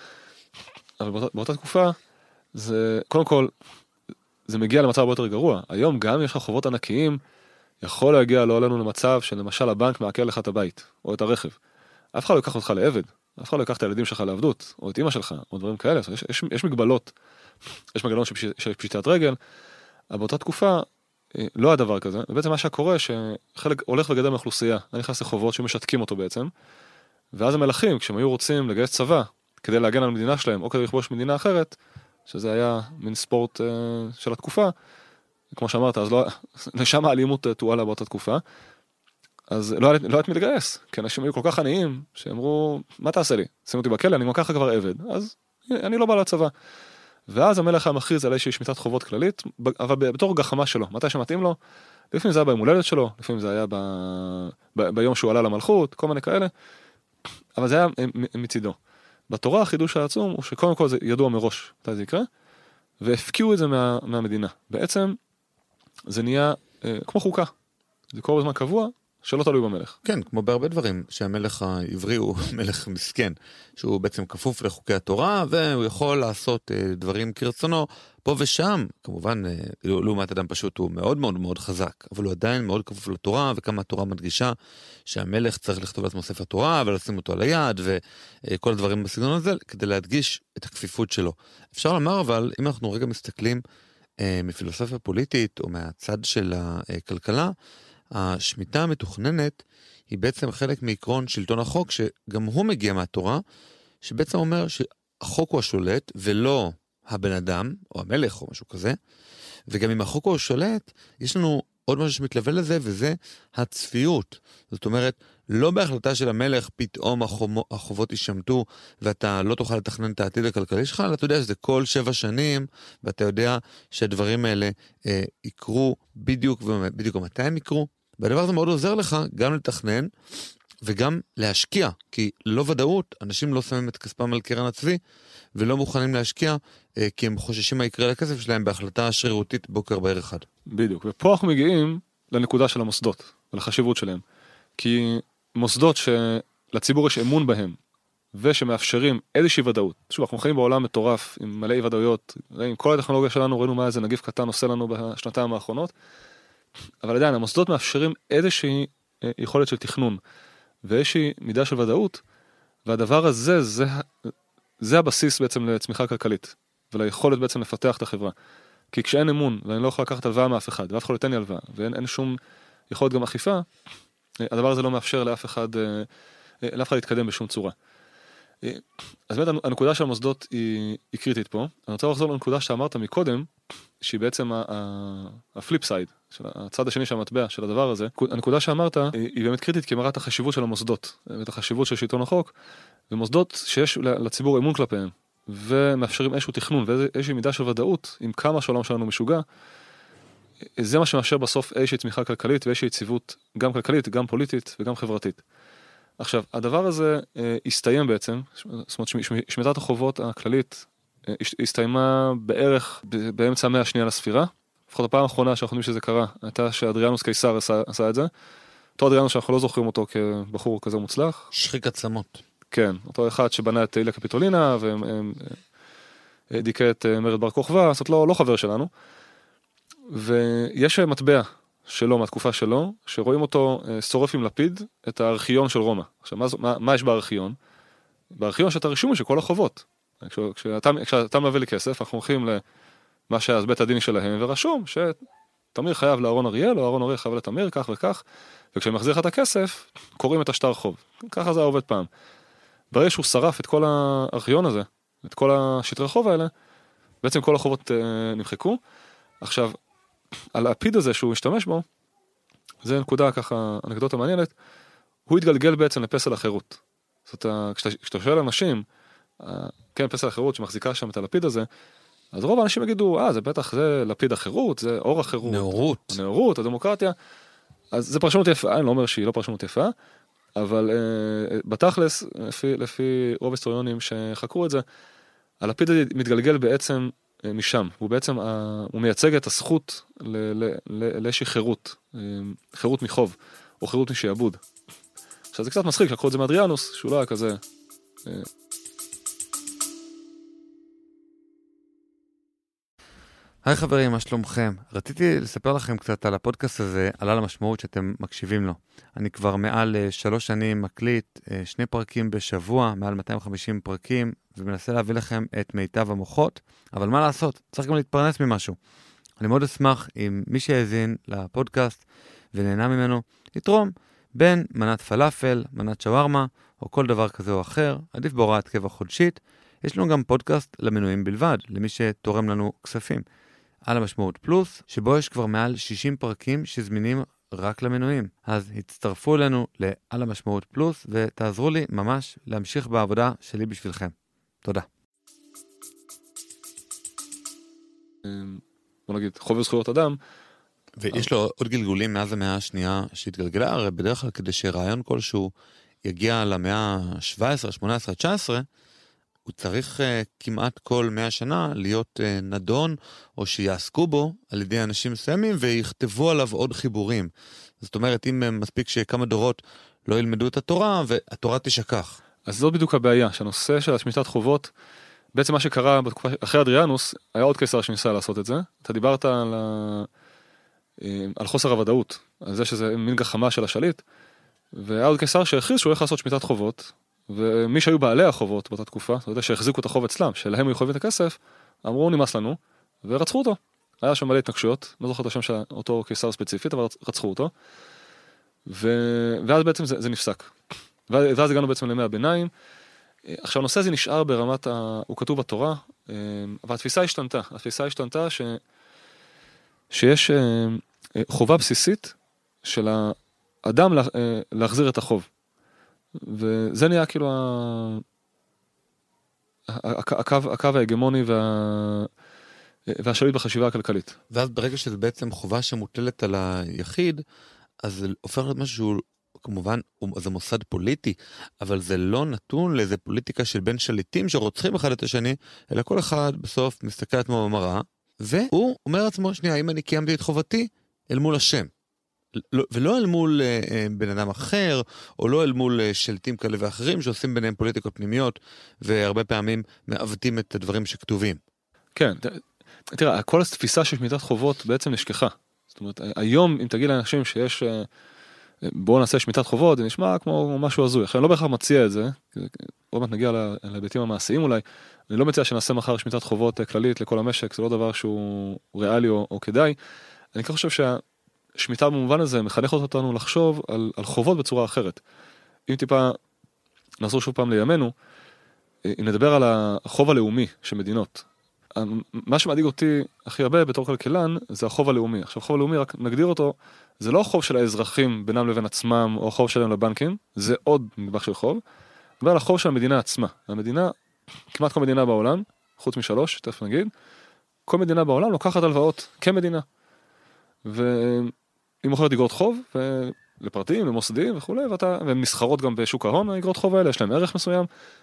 אבל באותה, באותה תקופה, זה, קודם כל, זה מגיע למצב הרבה יותר גרוע. היום גם יש לך חובות ענקיים, יכול להגיע לא עלינו למצב שלמשל הבנק מעקל לך את הבית, או את הרכב. אף אחד לא ייקח אותך לעבד, אף אחד לא ייקח את הילדים שלך לעבדות, או את אמא שלך, או דברים כאלה. יש, יש, יש מגבלות, יש מגבלות של, של פשיטת רגל, אבל באותה תקופה, לא הדבר כזה, ובעצם מה שקורה שחלק הולך וגדל מאוכלוסייה, אני נכנס לחובות שמשתקים אותו בעצם, ואז המלכים, כשהם היו רוצים לגייס צבא, כדי להגן על מדינה שלהם, או כדי לכבוש מדינה אחרת, שזה היה מין ספורט uh, של התקופה, כמו שאמרת, אז לא, לשם האלימות תועלה באותה תקופה, אז לא היה, לא היה מתגייס, כי אנשים היו כל כך עניים, שאמרו, מה תעשה לי? שימו אותי בכלא, אני גם ככה כבר עבד, אז אני לא בא לצבא. ואז המלך היה מכריז על איזושהי שמיטת חובות כללית, אבל בתור גחמה שלו, מתי שמתאים לו, לפעמים זה היה ביום הולדת שלו, לפעמים זה היה ב... ב... ביום שהוא עלה למלכות, כל מיני כאלה, אבל זה היה מצידו. בתורה החידוש העצום הוא שקודם כל זה ידוע מראש, מתי זה יקרה, והפקיעו את זה מה... מהמדינה. בעצם זה נהיה אה, כמו חוקה, זה קורה בזמן קבוע, שלא תלוי במלך. כן, כמו בהרבה דברים, שהמלך העברי הוא מלך מסכן, שהוא בעצם כפוף לחוקי התורה, והוא יכול לעשות אה, דברים כרצונו, פה ושם, כמובן, אה, לעומת אדם פשוט הוא מאוד מאוד מאוד חזק, אבל הוא עדיין מאוד כפוף לתורה, וכמה התורה מדגישה שהמלך צריך לכתוב לעצמו ספר תורה, ולשים אותו על היד, וכל הדברים בסגנון הזה, כדי להדגיש את הכפיפות שלו. אפשר לומר, אבל, אם אנחנו רגע מסתכלים אה, מפילוסופיה פוליטית, או מהצד של הכלכלה, השמיטה המתוכננת היא בעצם חלק מעקרון שלטון החוק, שגם הוא מגיע מהתורה, שבעצם אומר שהחוק הוא השולט, ולא הבן אדם, או המלך, או משהו כזה, וגם אם החוק הוא השולט, יש לנו עוד משהו שמתלווה לזה, וזה הצפיות. זאת אומרת, לא בהחלטה של המלך פתאום החובות יישמטו ואתה לא תוכל לתכנן את העתיד הכלכלי שלך, אלא אתה יודע שזה כל שבע שנים, ואתה יודע שהדברים האלה אה, יקרו בדיוק ובדיוק מתי הם יקרו, והדבר הזה מאוד עוזר לך גם לתכנן וגם להשקיע, כי לא ודאות, אנשים לא שמים את כספם על קרן הצבי, ולא מוכנים להשקיע, אה, כי הם חוששים מה יקרה לכסף שלהם בהחלטה שרירותית בוקר בער אחד. בדיוק, ופה אנחנו מגיעים לנקודה של המוסדות, ולחשיבות שלהם. כי מוסדות שלציבור יש אמון בהם, ושמאפשרים איזושהי ודאות. שוב, אנחנו חיים בעולם מטורף, עם מלא ודאויות, עם כל הטכנולוגיה שלנו, ראינו מה איזה נגיף קטן עושה לנו בשנתיים האחרונות, אבל עדיין, המוסדות מאפשרים איזושהי יכולת של תכנון, ואיזושהי מידה של ודאות, והדבר הזה, זה, זה הבסיס בעצם לצמיחה כלכלית, וליכולת בעצם לפתח את החברה. כי כשאין אמון, ואני לא יכול לקחת הלוואה מאף אחד, ואף אחד לא ייתן לי הלוואה, ואין אין שום יכולת גם אכיפה, הדבר הזה לא מאפשר לאף אחד, לאף אחד להתקדם בשום צורה. אז באמת הנקודה של המוסדות היא, היא קריטית פה. אני רוצה לחזור לנקודה שאמרת מקודם, שהיא בעצם הפליפ סייד, הצד השני של המטבע, של הדבר הזה. הנקודה שאמרת היא באמת קריטית, כי מראה את החשיבות של המוסדות, את החשיבות של שלטון החוק, ומוסדות שיש לציבור אמון כלפיהם, ומאפשרים איזשהו תכנון, ואיזושהי מידה של ודאות, עם כמה שהעולם שלנו משוגע, זה מה שמאפשר בסוף איזושהי צמיחה כלכלית, ואיזושהי יציבות גם כלכלית, גם פוליטית וגם חברתית. עכשיו, הדבר הזה אה, הסתיים בעצם, זאת אומרת, שמיטת החובות הכללית אה, הסתיימה בערך באמצע המאה השנייה לספירה. לפחות הפעם האחרונה שאנחנו יודעים שזה קרה, הייתה שאדריאנוס קיסר עשה, עשה את זה. אותו אדריאנוס שאנחנו לא זוכרים אותו כבחור כזה מוצלח. שחיק עצמות. כן, אותו אחד שבנה את איליה קפיטולינה, ודיכא את מרד בר כוכבא, זאת לא, לא חבר שלנו. ויש מטבע שלו, מהתקופה שלו, שרואים אותו שורף עם לפיד את הארכיון של רומא. עכשיו, מה, מה, מה יש בארכיון? בארכיון שאתה רישום של כל החובות. כש, כשאתה, כשאתה מביא לי כסף, אנחנו הולכים למה שהיה אז בית הדין שלהם, ורשום שתמיר חייב לארון אריאל, או ארון אריאל חייב לתמיר, כך וכך, וכשהם מחזיר לך את הכסף, קוראים את השטר חוב. ככה זה עובד פעם. ברגע שהוא שרף את כל הארכיון הזה, את כל השטרי חוב האלה, בעצם כל החובות אה, נמחקו. עכשיו, על הלפיד הזה שהוא משתמש בו, זה נקודה ככה, אנקדוטה מעניינת, הוא התגלגל בעצם לפסל החירות. זאת אומרת, כשאתה, כשאתה שואל אנשים, כן, פסל החירות שמחזיקה שם את הלפיד הזה, אז רוב האנשים יגידו, אה, זה בטח, זה לפיד החירות, זה אור החירות. נאורות. הנאורות, הדמוקרטיה. אז זה פרשנות יפה, אני לא אומר שהיא לא פרשנות יפה, אבל אה, בתכלס, לפי, לפי רוב היסטוריונים שחקרו את זה, הלפיד הזה מתגלגל בעצם משם. הוא בעצם, הוא מייצג את הזכות לאיזושהי חירות, חירות מחוב, או חירות משעבוד. עכשיו זה קצת מצחיק, לקחו את זה מאדריאנוס, שהוא לא היה כזה... היי חברים, מה שלומכם? רציתי לספר לכם קצת על הפודקאסט הזה, על המשמעות שאתם מקשיבים לו. אני כבר מעל שלוש שנים מקליט, שני פרקים בשבוע, מעל מאתיים וחמישים פרקים, ומנסה להביא לכם את מיטב המוחות, אבל מה לעשות? צריך גם להתפרנס ממשהו. אני מאוד אשמח אם מי שיאזין לפודקאסט ונהנה ממנו, יתרום בין מנת פלאפל, מנת שווארמה, או כל דבר כזה או אחר, עדיף בהוראת קבע חודשית. יש לנו גם פודקאסט למנויים בלבד, למי שתורם לנו כספים. על המשמעות פלוס, שבו יש כבר מעל שישים פרקים שזמינים רק למנויים. אז הצטרפו אלינו לעל המשמעות פלוס, ותעזרו לי ממש להמשיך בעבודה שלי בשבילכם. תודה. בוא נגיד, חובב זכויות אדם. ויש לו עוד גלגולים מאז המאה השנייה שהתגלגלה, הרי בדרך כלל כדי שרעיון כלשהו יגיע למאה ה-שבע עשרה, שמונה עשרה, תשע עשרה, הוא צריך uh, כמעט כל מאה שנה להיות uh, נדון, או שיעסקו בו על ידי אנשים מסוימים, ויכתבו עליו עוד חיבורים. זאת אומרת, אם uh, מספיק שכמה דורות לא ילמדו את התורה, והתורה תשכח. אז זאת בדיוק הבעיה, שהנושא של השמיטת חובות, בעצם מה שקרה בתקופה, אחרי אדריאנוס, היה עוד קיסר שניסה לעשות את זה. אתה דיברת על, ה... על חוסר הוודאות, על זה שזה מין גחמה של השליט, והיה עוד קיסר שהכריז שהוא הולך לעשות שמיטת חובות, ומי שהיו בעלי החובות באותה תקופה, זאת אומרת שהחזיקו את החוב אצלם, שלהם היו חייבים את הכסף, אמרו נמאס לנו, ורצחו אותו. היה שם מלא התנגשויות, לא זוכר את השם של אותו קיסר ספציפית, אבל רצחו אותו. ו... ואז בעצם זה, זה נפסק. ואז הגענו בעצם לימי הביניים. עכשיו הנושא הזה נשאר ברמת, ה... הוא כתוב בתורה, אבל התפיסה השתנתה. התפיסה השתנתה ש... שיש חובה בסיסית של האדם לה... להחזיר את החוב. וזה נהיה כאילו הקו, הקו ההגמוני וה... והשליט בחשיבה הכלכלית. ואז ברגע שזה בעצם חובה שמוטלת על היחיד, אז זה הופך להיות משהו שהוא, כמובן, זה מוסד פוליטי, אבל זה לא נתון לאיזה פוליטיקה של בין שליטים שרוצחים אחד את השני, אלא כל אחד בסוף מסתכל על עצמו במראה, והוא אומר לעצמו, שנייה, אם אני קיימתי את חובתי, אל מול השם. ולא אל מול אה, בן אדם אחר, או לא אל מול אה, שליטים כאלה ואחרים, שעושים ביניהם פוליטיקות פנימיות, והרבה פעמים מעוותים את הדברים שכתובים. כן, תראה, כל התפיסה של שמיטת חובות בעצם נשכחה. זאת אומרת, היום אם תגיד לאנשים שיש, בואו נעשה שמיטת חובות, זה נשמע כמו משהו הזוי. עכשיו, אני לא בהכרח מציע את זה, עוד מעט נגיע להיבטים המעשיים אולי, אני לא מציע שנעשה מחר שמיטת חובות כללית לכל המשק, זה לא דבר שהוא ריאלי או, או כדאי. אני כך חושב שהשמיטה במובן הזה מחנכת אותנו לחשוב על, על חובות בצורה אחרת. אם טיפה נחזור שוב פעם לימינו, אם נדבר על החוב הלאומי של מדינות, מה שמדאיג אותי הכי הרבה בתור כלכלן זה החוב הלאומי. עכשיו, חוב הלאומי, רק נגדיר אותו, זה לא החוב של האזרחים בינם לבין עצמם, או החוב שלהם לבנקים, זה עוד נדבך של חוב, אבל החוב של המדינה עצמה. המדינה, כמעט כל מדינה בעולם, חוץ משלוש, תכף נגיד, כל מדינה בעולם לוקחת הלוואות כמדינה. והיא מוכרת אגרות חוב, לפרטים, למוסדים וכו', והן נסחרות גם בשוק ההון, האגרות חוב האלה, יש להם ערך מסוים,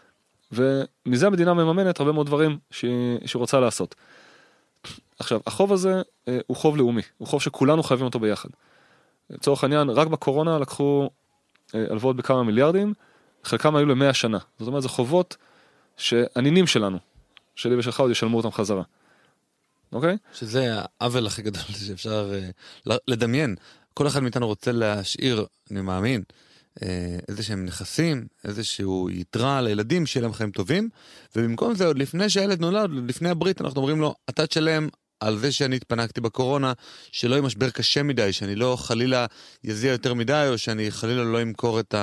ומזה המדינה מממנת הרבה מאוד דברים שהיא, שהיא רוצה לעשות. עכשיו, החוב הזה אה, הוא חוב לאומי, הוא חוב שכולנו חייבים אותו ביחד. לצורך העניין, רק בקורונה לקחו אה, הלוואות בכמה מיליארדים, חלקם היו למאה שנה. זאת אומרת, זה חובות שהנינים שלנו, שלי ושלך עוד ישלמו אותם חזרה. אוקיי? שזה העוול הכי גדול שאפשר אה, לדמיין. כל אחד מאיתנו רוצה להשאיר, אני מאמין, איזה שהם נכסים, איזשהו יתרה לילדים שיהיה להם חיים טובים, ובמקום זה עוד לפני שהילד נולד, לפני הברית, אנחנו אומרים לו, אתה תשלם על זה שאני התפנקתי בקורונה, שלא יהיה משבר קשה מדי, שאני לא חלילה יזיע יותר מדי, או שאני חלילה לא אמכור את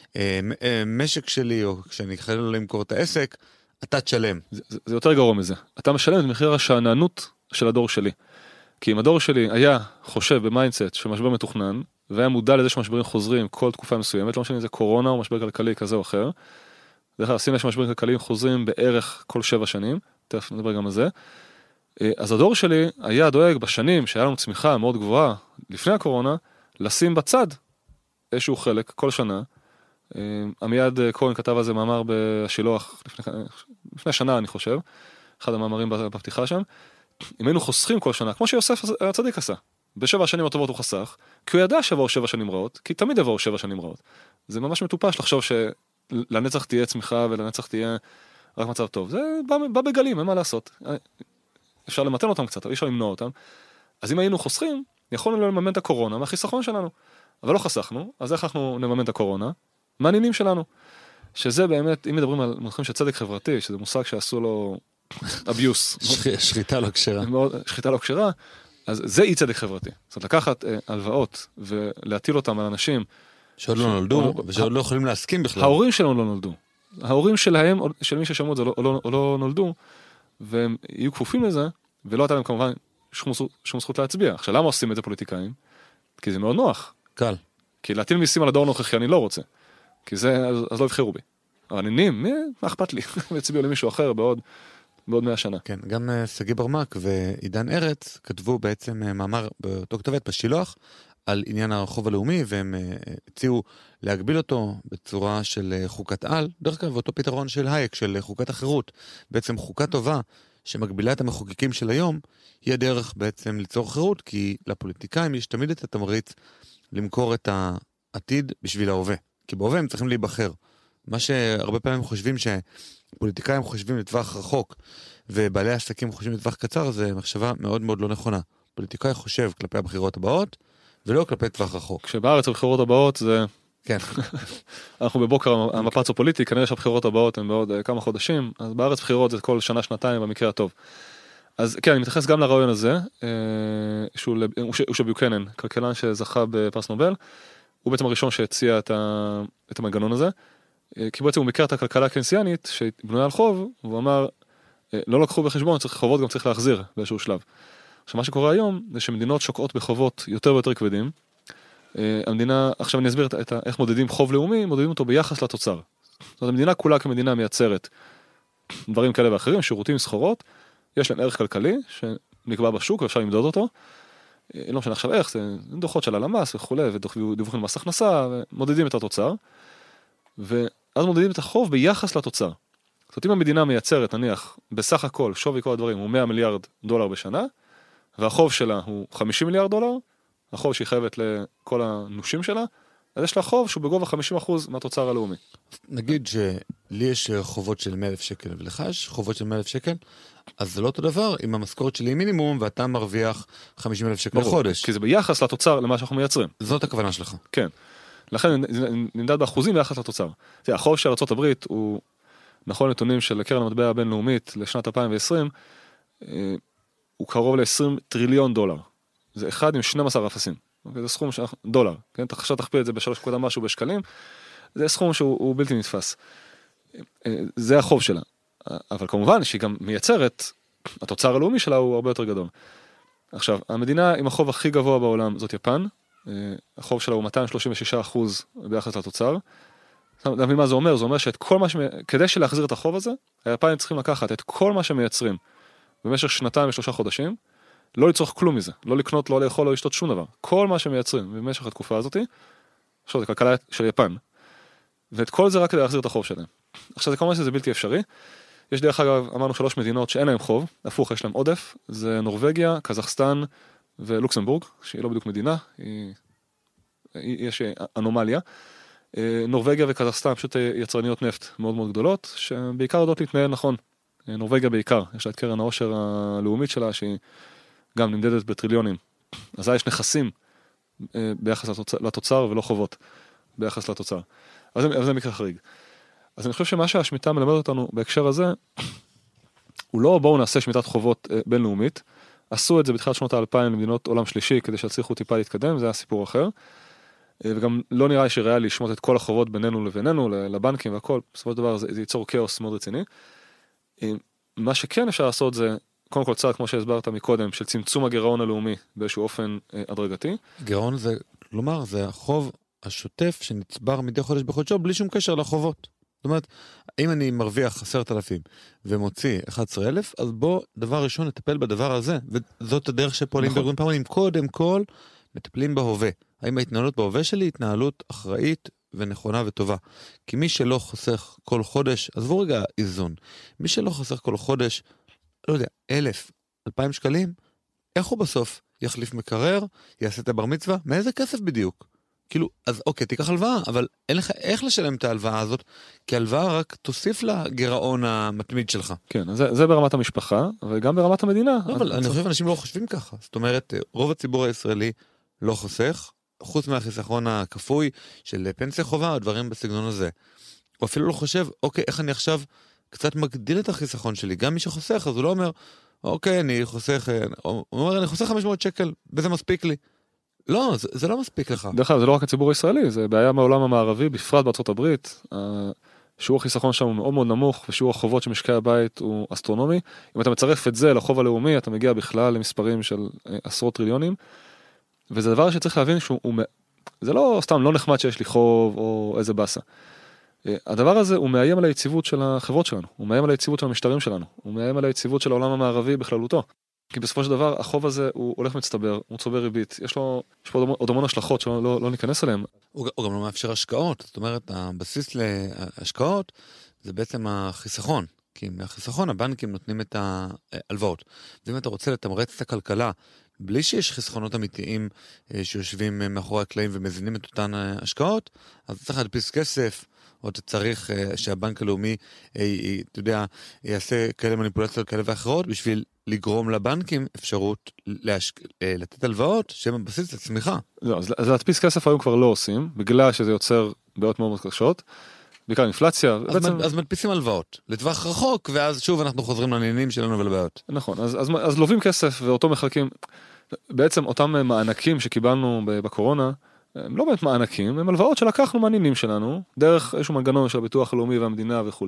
המשק שלי, או שאני חלילה לא אמכור את העסק, אתה תשלם. זה, זה, זה יותר גרוע מזה. אתה משלם את מחיר השעננות של הדור שלי. כי אם הדור שלי היה חושב במיינדסט של משבר מתוכנן, והיה מודע לזה שמשברים חוזרים כל תקופה מסוימת, לא משנה אם זה קורונה או משבר כלכלי כזה או אחר. דרך כלל, שים יש משברים כלכליים חוזרים בערך כל שבע שנים, תכף נדבר גם על זה. אז הדור שלי היה דואג בשנים שהיה לנו צמיחה מאוד גבוהה לפני הקורונה, לשים בצד איזשהו חלק כל שנה. עמיעד כהן כתב על זה מאמר בשילוח לפני, לפני שנה אני חושב, אחד המאמרים בפתיחה שם. אם היינו חוסכים כל שנה, כמו שיוסף הצדיק עשה, בשבע השנים הטובות הוא חסך, כי הוא ידע שבאו שבע שנים רעות, כי תמיד יבואו שבע שנים רעות. זה ממש מטופש לחשוב שלנצח תהיה צמיחה ולנצח תהיה רק מצב טוב. זה בא, בא בגלים, אין מה לעשות. אפשר למתן אותם קצת, אי אפשר למנוע אותם. אז אם היינו חוסכים, יכולנו לממן את הקורונה מהחיסכון שלנו. אבל לא חסכנו, אז איך אנחנו נממן את הקורונה? מהנינים שלנו. שזה באמת, אם מדברים על מונחים של צדק חברתי, שזה מושג שעשו לו אביוס. שחיטה לא כשרה. שחיטה לא כשרה. אז זה אי צדק חברתי. זאת אומרת, לקחת אה, הלוואות ולהטיל אותם על אנשים שעוד לא נולדו, ושעוד לא יכולים להסכים בכלל. ההורים שלנו לא נולדו. ההורים שלהם, של מי ששמעו את זה, או לא, או לא נולדו, והם יהיו כפופים לזה, ולא הייתה להם כמובן שום, שום זכות להצביע. עכשיו, למה עושים את זה פוליטיקאים? כי זה מאוד נוח. קל. כי להטיל מיסים על הדור הנוכחי אני לא רוצה. כי זה, אז, אז לא יבחרו בי. אבל הנינים, מי, מה אכפת לי? והצביעו למישהו אחר בעוד... בעוד מאה שנה. כן, גם סגי ברמק ועידן ארץ כתבו בעצם מאמר באותו כתובת בשילוח על עניין החוב הלאומי, והם הציעו להגביל אותו בצורה של חוקת על, דרך כלל ואותו פתרון של הייק, של חוקת החירות. בעצם חוקה טובה שמגבילה את המחוקקים של היום, היא הדרך בעצם ליצור חירות, כי לפוליטיקאים יש תמיד את התמריץ למכור את העתיד בשביל ההווה. כי בהווה הם צריכים להיבחר. מה שהרבה פעמים חושבים שפוליטיקאים חושבים לטווח רחוק ובעלי עסקים חושבים לטווח קצר, זה מחשבה מאוד מאוד לא נכונה. פוליטיקאי חושב כלפי הבחירות הבאות ולא כלפי טווח רחוק. כשבארץ הבחירות הבאות זה... כן. אנחנו בבוקר המפץ הפוליטי, כנראה שהבחירות הבאות הן בעוד כמה חודשים, אז בארץ בחירות זה כל שנה, שנתיים במקרה הטוב. אז כן, אני מתייחס גם לרעיון הזה, שהוא של ביוקנן, כלכלן שזכה בפרס נובל, הוא בעצם הראשון שהציע את המנגנון הזה, כי בעצם הוא מכיר את הכלכלה הקנסיאנית שבנויה על חוב, והוא אמר, לא לקחו בחשבון, צריך חובות גם צריך להחזיר באיזשהו שלב. עכשיו מה שקורה היום, זה שמדינות שוקעות בחובות יותר ויותר כבדים, המדינה, עכשיו אני אסביר את, את, איך מודדים חוב לאומי, מודדים אותו ביחס לתוצר. זאת אומרת, המדינה כולה כמדינה מייצרת דברים כאלה ואחרים, שירותים, סחורות, יש להם ערך כלכלי שנקבע בשוק ואפשר למדוד אותו. לא משנה עכשיו איך, זה דוחות של הלמ"ס וכו', ודיווחים למס הכנסה, ומודדים את התוצר, ואז מודדים את החוב ביחס לתוצר. זאת אומרת, אם המדינה מייצרת, נניח, בסך הכל, שווי כל הדברים הוא מאה מיליארד דולר בשנה, והחוב שלה הוא חמישים מיליארד דולר, החוב שהיא חייבת לכל הנושים שלה, אז יש לה חוב שהוא בגובה חמישים אחוז מהתוצר הלאומי. נגיד שלי יש חובות של מאה אלף שקל, ולך יש חובות של מאה אלף שקל, אז זה לא אותו דבר אם המשכורת שלי היא מינימום, ואתה מרוויח חמישים אלף שקל לחודש. כי זה ביחס לתוצר למה שאנחנו מייצרים. זאת הכוונה שלך. כן. לכן נמדד באחוזים ביחס לתוצר. החוב של ארצות הברית הוא, נכון נתונים של קרן המטבע הבינלאומית לשנת אלפיים ועשרים, הוא קרוב ל-עשרים טריליון דולר. זה אחד עם שנים עשר אפסים. זה סכום של דולר. כן? עכשיו תכפיל את זה בשלוש נקודה משהו בשקלים. זה סכום שהוא בלתי נתפס. זה החוב שלה. אבל כמובן שהיא גם מייצרת, התוצר הלאומי שלה הוא הרבה יותר גדול. עכשיו, המדינה עם החוב הכי גבוה בעולם זאת יפן. החוב שלה הוא מאתיים שלושים ושישה אחוז ביחס לתוצר. להבין מה זה אומר? זה אומר שאת כל מה ש... כדי שלהחזיר את החוב הזה, היפנים צריכים לקחת את כל מה שמייצרים במשך שנתיים ושלושה חודשים, לא לצרוך כלום מזה, לא לקנות, לא לאכול, לא לשתות שום דבר. כל מה שמייצרים במשך התקופה הזאת, עכשיו זה כלכלה של יפן, ואת כל זה רק כדי להחזיר את החוב שלהם. עכשיו זה כמובן שזה בלתי אפשרי. יש דרך אגב, אמרנו שלוש מדינות שאין להם חוב, הפוך יש להם עודף, זה נורווגיה, קזחסטן ולוקסמבורג, שהיא לא בדיוק מדינה, היא... יש אנומליה. נורווגיה וקזחסטן פשוט יצרניות נפט מאוד מאוד גדולות, שבעיקר יודעות להתנהל נכון. נורווגיה בעיקר, יש לה את קרן העושר הלאומית שלה, שהיא גם נמדדת בטריליונים. אז יש נכסים ביחס לתוצר, לתוצר ולא חובות ביחס לתוצר. אז זה, אז זה מקרה חריג. אז אני חושב שמה שהשמיטה מלמד אותנו בהקשר הזה, הוא לא בואו נעשה שמיטת חובות בינלאומית, עשו את זה בתחילת שנות האלפיים למדינות עולם שלישי, כדי שיצליחו טיפה להתקדם, זה היה סיפור אחר. וגם לא נראה לי שריאלי לשמות את כל החובות בינינו לבינינו, לבנקים והכל, בסופו של דבר זה, זה ייצור כאוס מאוד רציני. מה שכן אפשר לעשות זה, קודם כל צעד, כמו שהסברת מקודם, של צמצום הגירעון הלאומי באיזשהו אופן הדרגתי. גירעון זה, כלומר, זה החוב השוטף שנצבר מדי חודש בחודשו, בלי שום קשר לחובות. זאת אומרת, אם אני מרוויח עשרת אלפים ומוציא אחד עשר אלף, אז בוא דבר ראשון נטפל בדבר הזה, וזאת הדרך שפועלים בארגון פעמונים. קודם כל, מטפלים בהווה. האם ההתנהלות בהווה שלי היא התנהלות אחראית ונכונה וטובה? כי מי שלא חוסך כל חודש, עזבו רגע איזון, מי שלא חוסך כל חודש, לא יודע, אלף, אלפיים שקלים, איך הוא בסוף יחליף מקרר, יעשה את הבר מצווה? מאיזה כסף בדיוק? כאילו, אז אוקיי, תיקח הלוואה, אבל אין לך איך לשלם את ההלוואה הזאת, כי הלוואה רק תוסיף לגירעון המתמיד שלך. כן, זה, זה ברמת המשפחה, וגם ברמת המדינה. לא, אבל אני חושב שאנשים לא חושבים ככה. זאת אומרת, רוב הציבור הישראלי לא חוסך, חוץ מהחיסכון הכפוי של פנסיה חובה, או דברים בסגנון הזה. הוא אפילו לא חושב, אוקיי, איך אני עכשיו קצת מגדיל את החיסכון שלי? גם מי שחוסך, אז הוא לא אומר, אוקיי, אני חוסך, הוא אומר, אני חוסך חמש מאות שקל, וזה מספיק לי. לא, זה, זה לא מספיק לך. דרך אגב, זה לא רק הציבור הישראלי, זה בעיה מהעולם המערבי, בפרט בארצות הברית. שיעור החיסכון שם הוא מאוד מאוד נמוך, ושיעור החובות של משקי הבית הוא אסטרונומי. אם אתה מצרף את זה לחוב הלאומי, אתה מגיע בכלל למספרים של עשרות טריליונים. וזה דבר שצריך להבין שהוא, הוא, זה לא סתם לא נחמד שיש לי חוב או איזה בסה. הדבר הזה הוא מאיים על היציבות של החברות שלנו, הוא מאיים על היציבות של המשטרים שלנו, הוא מאיים על היציבות של העולם המערבי בכללותו. כי בסופו של דבר החוב הזה הוא הולך מצטבר, הוא צובר ריבית, יש לו, יש פה עוד המון השלכות שלא לא, לא ניכנס אליהן. הוא, הוא גם לא מאפשר השקעות, זאת אומרת, הבסיס להשקעות זה בעצם החיסכון, כי מהחיסכון הבנקים נותנים את ההלוואות. ואם אתה רוצה לתמרץ את הכלכלה, בלי שיש חסכונות אמיתיים שיושבים מאחורי הקלעים ומזינים את אותן השקעות, אז צריך להדפיס כסף, או אתה צריך שהבנק הלאומי, אתה יודע, יעשה כאלה מניפולציות כאלה ואחרות, בשביל לגרום לבנקים אפשרות להשק... לתת הלוואות שהן הבסיס לצמיחה. לא, אז, אז להדפיס כסף היום כבר לא עושים, בגלל שזה יוצר בעיות מאוד מאוד קשות, בעיקר אינפלציה. אז, בעצם... מד, אז מדפיסים הלוואות, לטווח רחוק, ואז שוב אנחנו חוזרים לעניינים שלנו ולבעיות. נכון, אז, אז, אז לובים כסף ואותו מחלקים, בעצם אותם מענקים שקיבלנו בקורונה, הם לא באמת מענקים, הם הלוואות שלקחנו מהנינים שלנו, דרך איזשהו מנגנון של הביטוח הלאומי והמדינה וכו'.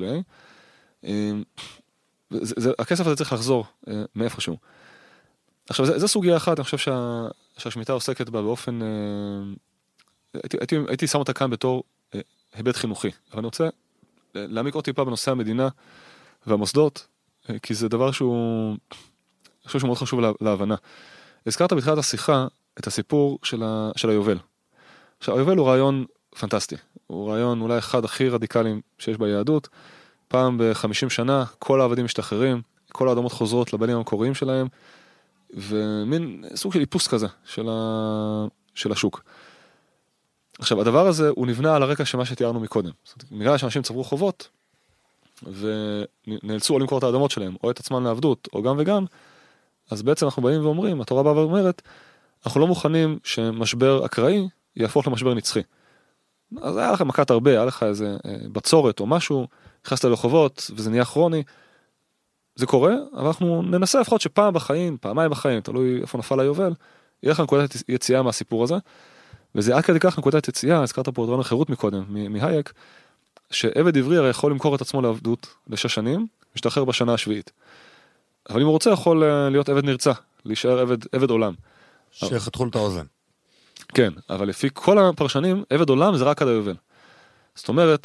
זה, זה, הכסף הזה צריך לחזור אה, מאיפשהו. עכשיו, זה, זה סוגיה אחת, אני חושב שה, שהשמיטה עוסקת בה באופן, אה, הייתי, הייתי, הייתי שם אותה כאן בתור אה, היבט חינוכי, אבל אני רוצה להעמיק עוד טיפה בנושא המדינה והמוסדות, אה, כי זה דבר שהוא, אני חושב שהוא מאוד חשוב לה, להבנה. הזכרת בתחילת השיחה את הסיפור של, ה, של היובל. עכשיו, היובל הוא רעיון פנטסטי, הוא רעיון אולי אחד הכי רדיקליים שיש ביהדות, פעם ב-חמישים שנה כל העבדים משתחררים, כל האדמות חוזרות לבעלים המקוריים שלהם, ומין סוג של איפוס כזה של, ה... של השוק. עכשיו, הדבר הזה הוא נבנה על הרקע של מה שתיארנו מקודם. זאת אומרת, בגלל שאנשים צברו חובות, ונאלצו או למכור את האדמות שלהם, או את עצמם לעבדות, או גם וגם, אז בעצם אנחנו באים ואומרים, התורה באה ואומרת, אנחנו לא מוכנים שמשבר אקראי יהפוך למשבר נצחי. אז היה לכם מכת הרבה, היה לך איזה בצורת או משהו, נכנסת לחובות, וזה נהיה כרוני, זה קורה, אבל אנחנו ננסה לפחות שפעם בחיים, פעמיים בחיים, תלוי איפה נפל היובל, יהיה לך נקודת יציאה מהסיפור הזה, וזה עד כדי כך נקודת יציאה, הזכרת פה את רעיון החירות מקודם, מהייק, שעבד עברי הרי יכול למכור את עצמו לעבדות לשש שנים, משתחרר בשנה השביעית. אבל אם הוא רוצה, יכול להיות עבד נרצה, להישאר עבד, עבד עולם. שחתכו את האוזן. כן, אבל לפי כל הפרשנים, עבד עולם זה רק עד היובל. זאת אומרת,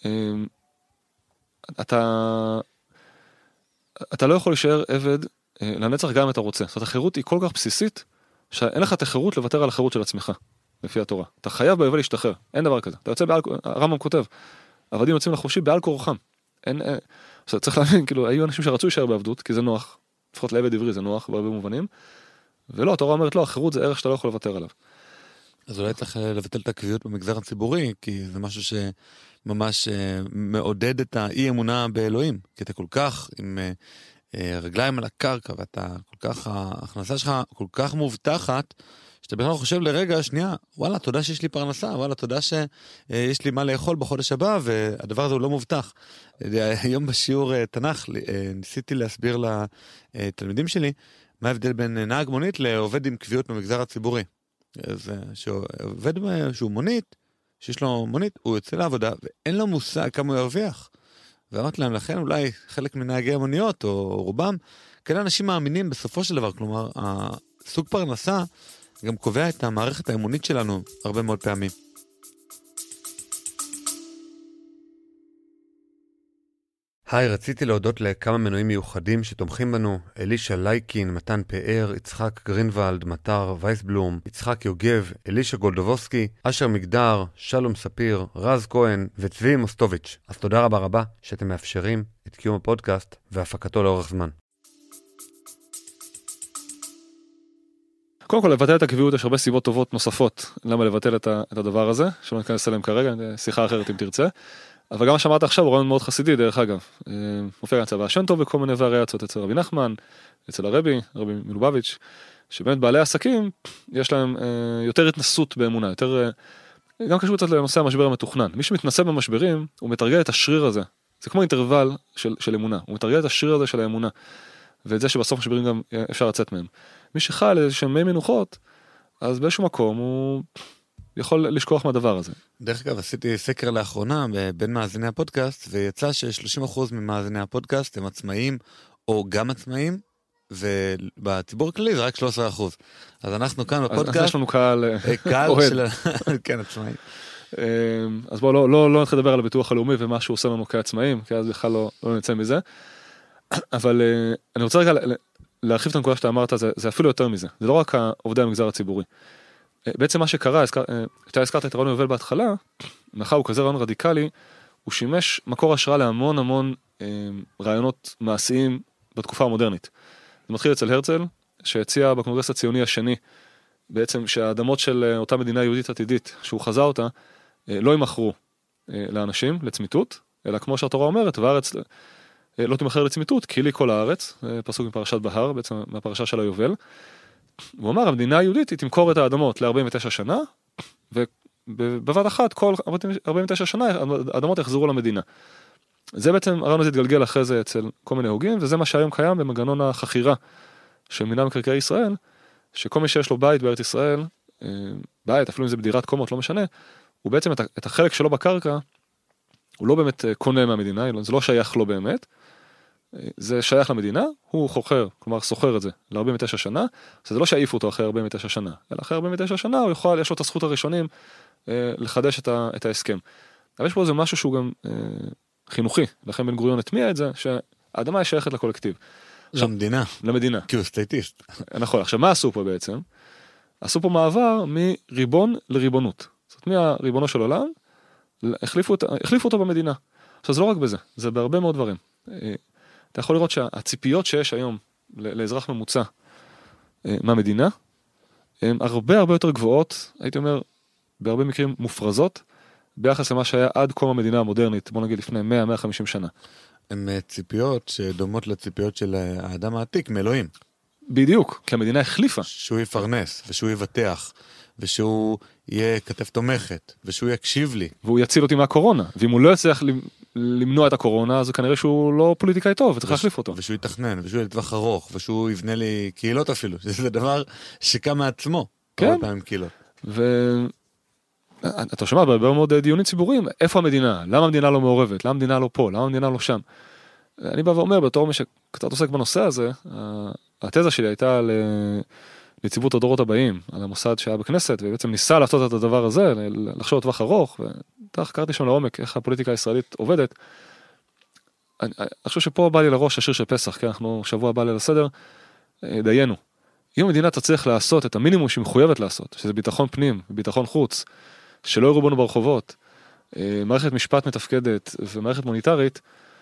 אתה... אתה לא יכול להישאר עבד לנצח גם אם אתה רוצה. זאת אומרת, החירות היא כל כך בסיסית, שאין לך את החירות לוותר על החירות של עצמך, לפי התורה. אתה חייב ביובל להשתחרר, אין דבר כזה. אתה יוצא בעל, הרמב"ם כותב, עבדים יוצאים לחופשי בעל כורחם. אין, אין, עכשיו, צריך להבין, כאילו, היו אנשים שרצו להישאר בעבדות, כי זה נוח, לפחות לעבד עברי זה נוח, בהרבה מובנים, ולא, התורה אומרת, לא, החירות זה ערך שאתה לא יכול לוותר עליו. אז אולי צריך לבטל את הקביעות במגזר הציבורי, כי זה משהו שממש מעודד את האי אמונה באלוהים, כי אתה כל כך עם רגליים על הקרקע, ואתה כל כך, ההכנסה שלך כל כך מובטחת, שאתה בכלל חושב לרגע, שנייה, וואלה, תודה שיש לי פרנסה, וואלה, תודה שיש לי מה לאכול בחודש הבא, והדבר הזה הוא לא מובטח. היום בשיעור תנ"ך ניסיתי להסביר לתלמידים שלי, מה ההבדל בין נהג מונית לעובד עם קביעות במגזר הציבורי. אז שעובד שהוא מונית, שיש לו מונית, הוא יוצא לעבודה, ואין לו מושג כמה הוא ירוויח. ואמרתי להם, לכן אולי חלק מנהגי המוניות, או רובם, כאלה אנשים מאמינים בסופו של דבר, כלומר, הסוג פרנסה גם קובע את המערכת האמונית שלנו הרבה מאוד פעמים. היי, רציתי להודות לכמה מנויים מיוחדים שתומכים בנו, אלישה לייקין, מתן פאר, יצחק גרינוולד, מטר וייסבלום, יצחק יוגב, אלישה גולדובוסקי, אשר מגדר, שלום ספיר, רז כהן וצבי מוסטוביץ'. אז תודה רבה רבה שאתם מאפשרים את קיום הפודקאסט והפקתו לאורך זמן. קודם כל, לבטל את הקביעות יש הרבה סיבות טובות נוספות למה לבטל את הדבר הזה, שלא ניכנס אליהם כרגע, שיחה אחרת אם תרצה. אבל גם מה שאמרת עכשיו הוא רעיון מאוד חסידי, דרך אגב. מופיע אצל הבעל שם טוב בכל מיני וריאציות, אצל רבי נחמן, אצל הרבי, רבי מלובביץ', שבאמת בעלי עסקים, יש להם יותר התנסות באמונה, יותר, גם קשור קצת לנושא המשבר המתוכנן. מי שמתנסה במשברים, הוא מתרגל את השריר הזה. זה כמו אינטרוול של, של אמונה. הוא מתרגל את השריר הזה של האמונה. ואת זה שבסוף משברים גם אפשר לצאת מהם. מי שחי על איזשהם מי מנוחות, אז באיזשהו מקום הוא יכול לשכוח מהדבר הזה. דרך אגב, עשיתי סקר לאחרונה בין מאזיני הפודקאסט, ויצא ש-שלושים אחוז ממאזיני הפודקאסט הם עצמאים או גם עצמאים, ובציבור הכללי זה רק שלושה עשר אחוז. אז אנחנו כאן בפודקאסט. אז יש לנו קהל אוהד. כן, עצמאים. אז בואו לא, לא, לא נתחיל לדבר על הביטוח הלאומי ומה שהוא עושה לנו כעצמאים, כי אז בכלל לא, לא נצא מזה. אבל אני רוצה רגע להרחיב את הנקודה שאתה אמרת, זה, זה אפילו יותר מזה. זה לא רק עובדי המגזר הציבורי. בעצם מה שקרה, כשאתה הזכרת את רעיון יובל בהתחלה, מאחר הוא כזה רעיון רדיקלי, הוא שימש מקור השראה להמון המון רעיונות מעשיים בתקופה המודרנית. זה מתחיל אצל הרצל, שהציע בקונגרס הציוני השני, בעצם שהאדמות של אותה מדינה יהודית עתידית, שהוא חזה אותה, לא ימכרו לאנשים, לצמיתות, אלא כמו שהתורה אומרת, והארץ לא תמכר לצמיתות, כי לי כל הארץ, פסוק מפרשת בהר, בעצם מהפרשה של היובל. הוא אמר, המדינה היהודית היא תמכור את האדמות ל-ארבעים ותשע שנה, ובבת אחת, כל ארבעים ותשע שנה, האדמות יחזרו למדינה. זה בעצם, הרעיון הזה התגלגל אחרי זה אצל כל מיני הוגים, וזה מה שהיום קיים במנגנון החכירה של מינהל מקרקעי ישראל, שכל מי שיש לו בית בארץ ישראל, בית, אפילו אם זה בדירת קומות, לא משנה, הוא בעצם את החלק שלו בקרקע, הוא לא באמת קונה מהמדינה, זה לא שייך לו באמת, זה שייך למדינה, הוא חוכר, כלומר סוחר את זה ל-ארבעים ותשע שנה, זה לא שעיף אותו אחרי ארבעים ותשע שנה, אלא אחרי ארבעים ותשע שנה הוא יכול, יש לו את הזכות הראשונים לחדש את, ה, את ההסכם. אבל יש פה איזה משהו שהוא גם אה, חינוכי, לכן בן גוריון הטמיע את זה, שהאדמה היא שייכת לקולקטיב. למדינה. למדינה. כי הוא סטייטיסט. נכון, עכשיו מה עשו פה בעצם? עשו פה מעבר מריבון לריבונות. זאת אומרת, מהריבונו של עולם, החליפו, החליפו אותו במדינה. עכשיו זה לא רק בזה, זה בהרבה מאוד דברים. אתה יכול לראות שהציפיות שיש היום לאזרח ממוצע מהמדינה, הן הרבה הרבה יותר גבוהות, הייתי אומר, בהרבה מקרים מופרזות, ביחס למה שהיה עד קום המדינה המודרנית, בוא נגיד לפני מאה עד מאה וחמישים שנה. הן ציפיות שדומות לציפיות של האדם העתיק מאלוהים. בדיוק, כי המדינה החליפה. שהוא יפרנס, ושהוא יבטח, ושהוא יהיה כתף תומכת, ושהוא יקשיב לי. והוא יציל אותי מהקורונה, ואם הוא לא יצליח למנוע את הקורונה, אז כנראה שהוא לא פוליטיקאי טוב, וצריך להחליף אותו. ושהוא יתכנן, ושהוא יהיה לטווח ארוך, ושהוא יבנה לי קהילות אפילו, שזה דבר שקם מעצמו. כן. ואתה שומע בהרבה מאוד דיונים ציבוריים, איפה המדינה? למה המדינה לא מעורבת? למה המדינה לא פה? למה המדינה לא שם? אני בא ואומר, בתור מי שקצת עוסק בנושא הזה, התזה שלי הייתה על נציבות הדורות הבאים, על המוסד שהיה בכנסת, ובעצם ניסה לעשות את הדבר הזה, לחשוב לטווח ארוך, וקראתי שם לעומק איך הפוליטיקה הישראלית עובדת. אני, אני חושב שפה בא לי לראש השיר של פסח, כי אנחנו שבוע בא לי לסדר, דיינו. אם המדינה תצליח לעשות את המינימום שהיא מחויבת לעשות, שזה ביטחון פנים, ביטחון חוץ, שלא יראו בנו ברחובות, מערכת משפט מתפקדת ומערכת מוניטרית,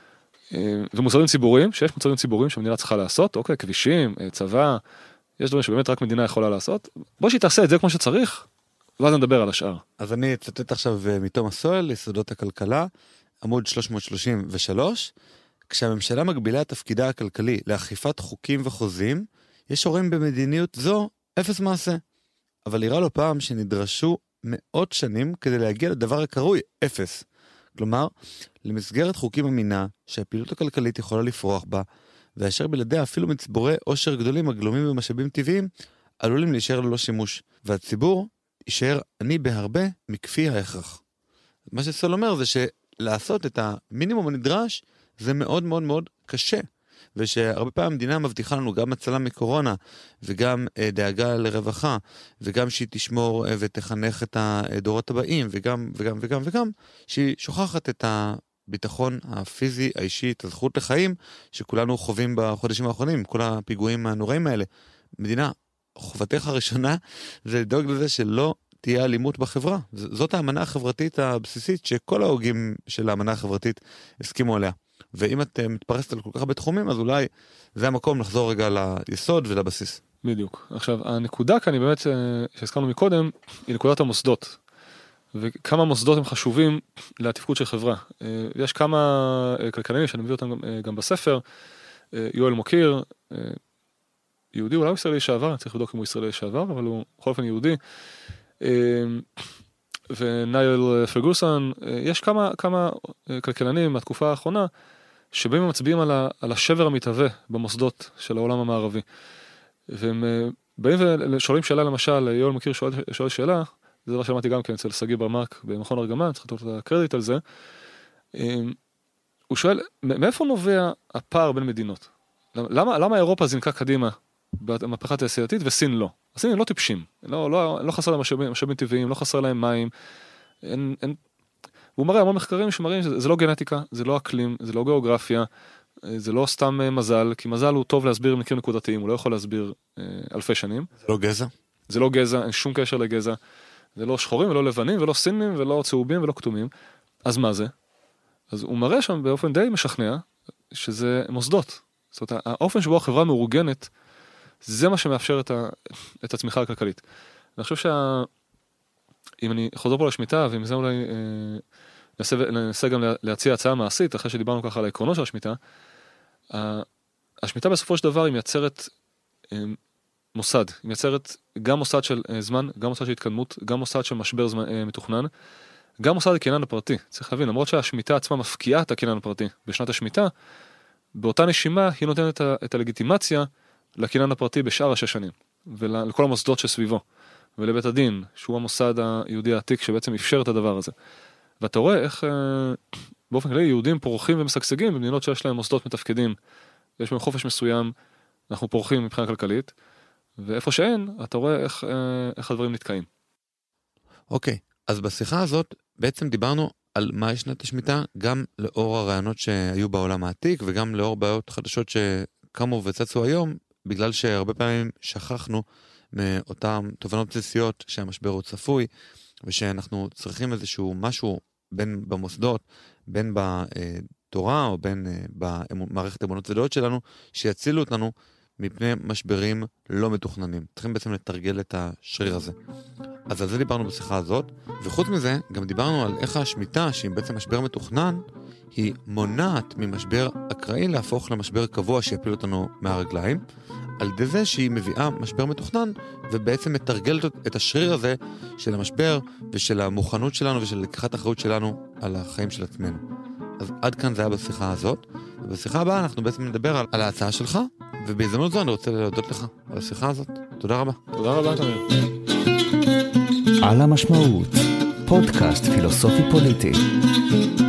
ומוצרים ציבוריים, שיש מוצרים ציבוריים שהמדינה צריכה לעשות, אוקיי, כבישים, צבא, יש דברים שבאמת רק מדינה יכולה לעשות, בוא שהיא תעשה את זה כמו שצריך, ואז נדבר על השאר. אז אני אצטט עכשיו מתומאס סואל, יסודות הכלכלה, עמוד שלוש מאות שלושים ושלוש, כשהממשלה מגבילה את תפקידה הכלכלי לאכיפת חוקים וחוזים, יש הורים במדיניות זו אפס מעשה. אבל יראה לו פעם שנדרשו מאות שנים כדי להגיע לדבר הקרוי אפס. כלומר, למסגרת חוקים אמינה שהפעילות הכלכלית יכולה לפרוח בה, ואשר בלעדיה אפילו מצבורי עושר גדולים הגלומים במשאבים טבעיים, עלולים להישאר ללא שימוש, והציבור יישאר עני בהרבה מכפי ההכרח. מה שסול אומר זה שלעשות את המינימום הנדרש, זה מאוד מאוד מאוד קשה, ושהרבה פעמים המדינה מבטיחה לנו גם הצלה מקורונה, וגם אה, דאגה לרווחה, וגם שהיא תשמור אה, ותחנך את הדורות הבאים, וגם וגם וגם וגם, שהיא שוכחת את הביטחון הפיזי, האישי, את הזכות לחיים, שכולנו חווים בחודשים האחרונים, כל הפיגועים הנוראים האלה. מדינה, חובתך הראשונה, זה לדאוג לזה שלא תהיה אלימות בחברה. זאת האמנה החברתית הבסיסית, שכל ההוגים של האמנה החברתית הסכימו עליה. ואם את מתפרסת על כל כך הרבה תחומים, אז אולי זה המקום לחזור רגע ליסוד ולבסיס. בדיוק. עכשיו, הנקודה כאן היא באמת, שהזכרנו מקודם, היא נקודת המוסדות. וכמה מוסדות הם חשובים לתפקוד של חברה. יש כמה כלכלנים שאני מביא אותם גם, גם בספר, יואל מוקיר, יהודי, אולי הוא ישראלי לשעבר, אני צריך לבדוק אם הוא ישראלי לשעבר, אבל הוא בכל אופן יהודי. ונייל פרגוסון, יש כמה, כמה כלכלנים מהתקופה האחרונה, שבאים ומצביעים על, ה, על השבר המתהווה במוסדות של העולם המערבי. והם באים ושואלים שאלה, למשל, יואל מכיר שואל, שואל שאלה, זה דבר שאמרתי גם כן אצל סגי ברמק במכון ארגמן, צריך לתת את הקרדיט על זה. הוא שואל, מאיפה נובע הפער בין מדינות? למה, למה אירופה זינקה קדימה במהפכה התעשייתית וסין לא? הסינים לא טיפשים, לא, לא, לא חסר להם משאבים, משאבים טבעיים, לא חסר להם מים. אין, אין... והוא מראה המון מחקרים שמראים שזה לא גנטיקה, זה לא אקלים, זה לא גיאוגרפיה, זה לא סתם מזל, כי מזל הוא טוב להסביר מקרים נקודתיים, הוא לא יכול להסביר אה, אלפי שנים. זה לא גזע? זה לא גזע, אין שום קשר לגזע. זה לא שחורים ולא לבנים ולא סינים ולא צהובים ולא כתומים. אז מה זה? אז הוא מראה שם באופן די משכנע שזה מוסדות. זאת אומרת, האופן שבו החברה מאורגנת, זה מה שמאפשר את, ה, את הצמיחה הכלכלית. אני חושב שה... אם אני חוזר פה לשמיטה, ואם זה אולי אה, ננסה, ננסה גם להציע הצעה מעשית, אחרי שדיברנו ככה על העקרונות של השמיטה, אה, השמיטה בסופו של דבר היא מייצרת אה, מוסד, היא מייצרת גם מוסד של אה, זמן, גם מוסד של התקדמות, גם מוסד של משבר זמן, אה, מתוכנן, גם מוסד הקניין הפרטי. צריך להבין, למרות שהשמיטה עצמה מפקיעה את הקניין הפרטי בשנת השמיטה, באותה נשימה היא נותנת את הלגיטימציה לקניין הפרטי בשאר השש שנים, ולכל המוסדות שסביבו, ולבית הדין, שהוא המוסד היהודי העתיק שבעצם אפשר את הדבר הזה. ואתה רואה איך באופן כללי יהודים פורחים ומשגשגים במדינות שיש להם מוסדות מתפקדים, יש בהם חופש מסוים, אנחנו פורחים מבחינה כלכלית, ואיפה שאין, אתה רואה איך, איך הדברים נתקעים. אוקיי, אז בשיחה הזאת בעצם דיברנו על מהי שנת השמיטה, גם לאור הרעיונות שהיו בעולם העתיק, וגם לאור בעיות חדשות שקמו וצצו היום, בגלל שהרבה פעמים שכחנו מאותן תובנות בסיסיות שהמשבר הוא צפוי, ושאנחנו צריכים איזשהו משהו בין במוסדות, בין בתורה או בין במערכת אמונות ודעות שלנו, שיצילו אותנו מפני משברים לא מתוכננים. צריכים בעצם לתרגל את השריר הזה. אז על זה דיברנו בשיחה הזאת, וחוץ מזה גם דיברנו על איך השמיטה, שהיא בעצם משבר מתוכנן, היא מונעת ממשבר אקראי להפוך למשבר קבוע שיפיל אותנו מהרגליים, על ידי זה שהיא מביאה משבר מתוכנן, ובעצם מתרגלת את השריר הזה של המשבר ושל המוכנות שלנו ושל לקיחת האחריות שלנו על החיים של עצמנו. אז עד כאן זה היה בשיחה הזאת, ובשיחה הבאה אנחנו בעצם נדבר על, על ההצעה שלך, ובהזדמנות זו אני רוצה להודות לך על השיחה הזאת. תודה רבה. תודה רבה, תמיר. על המשמעות, פודקאסט פילוסופי פוליטי.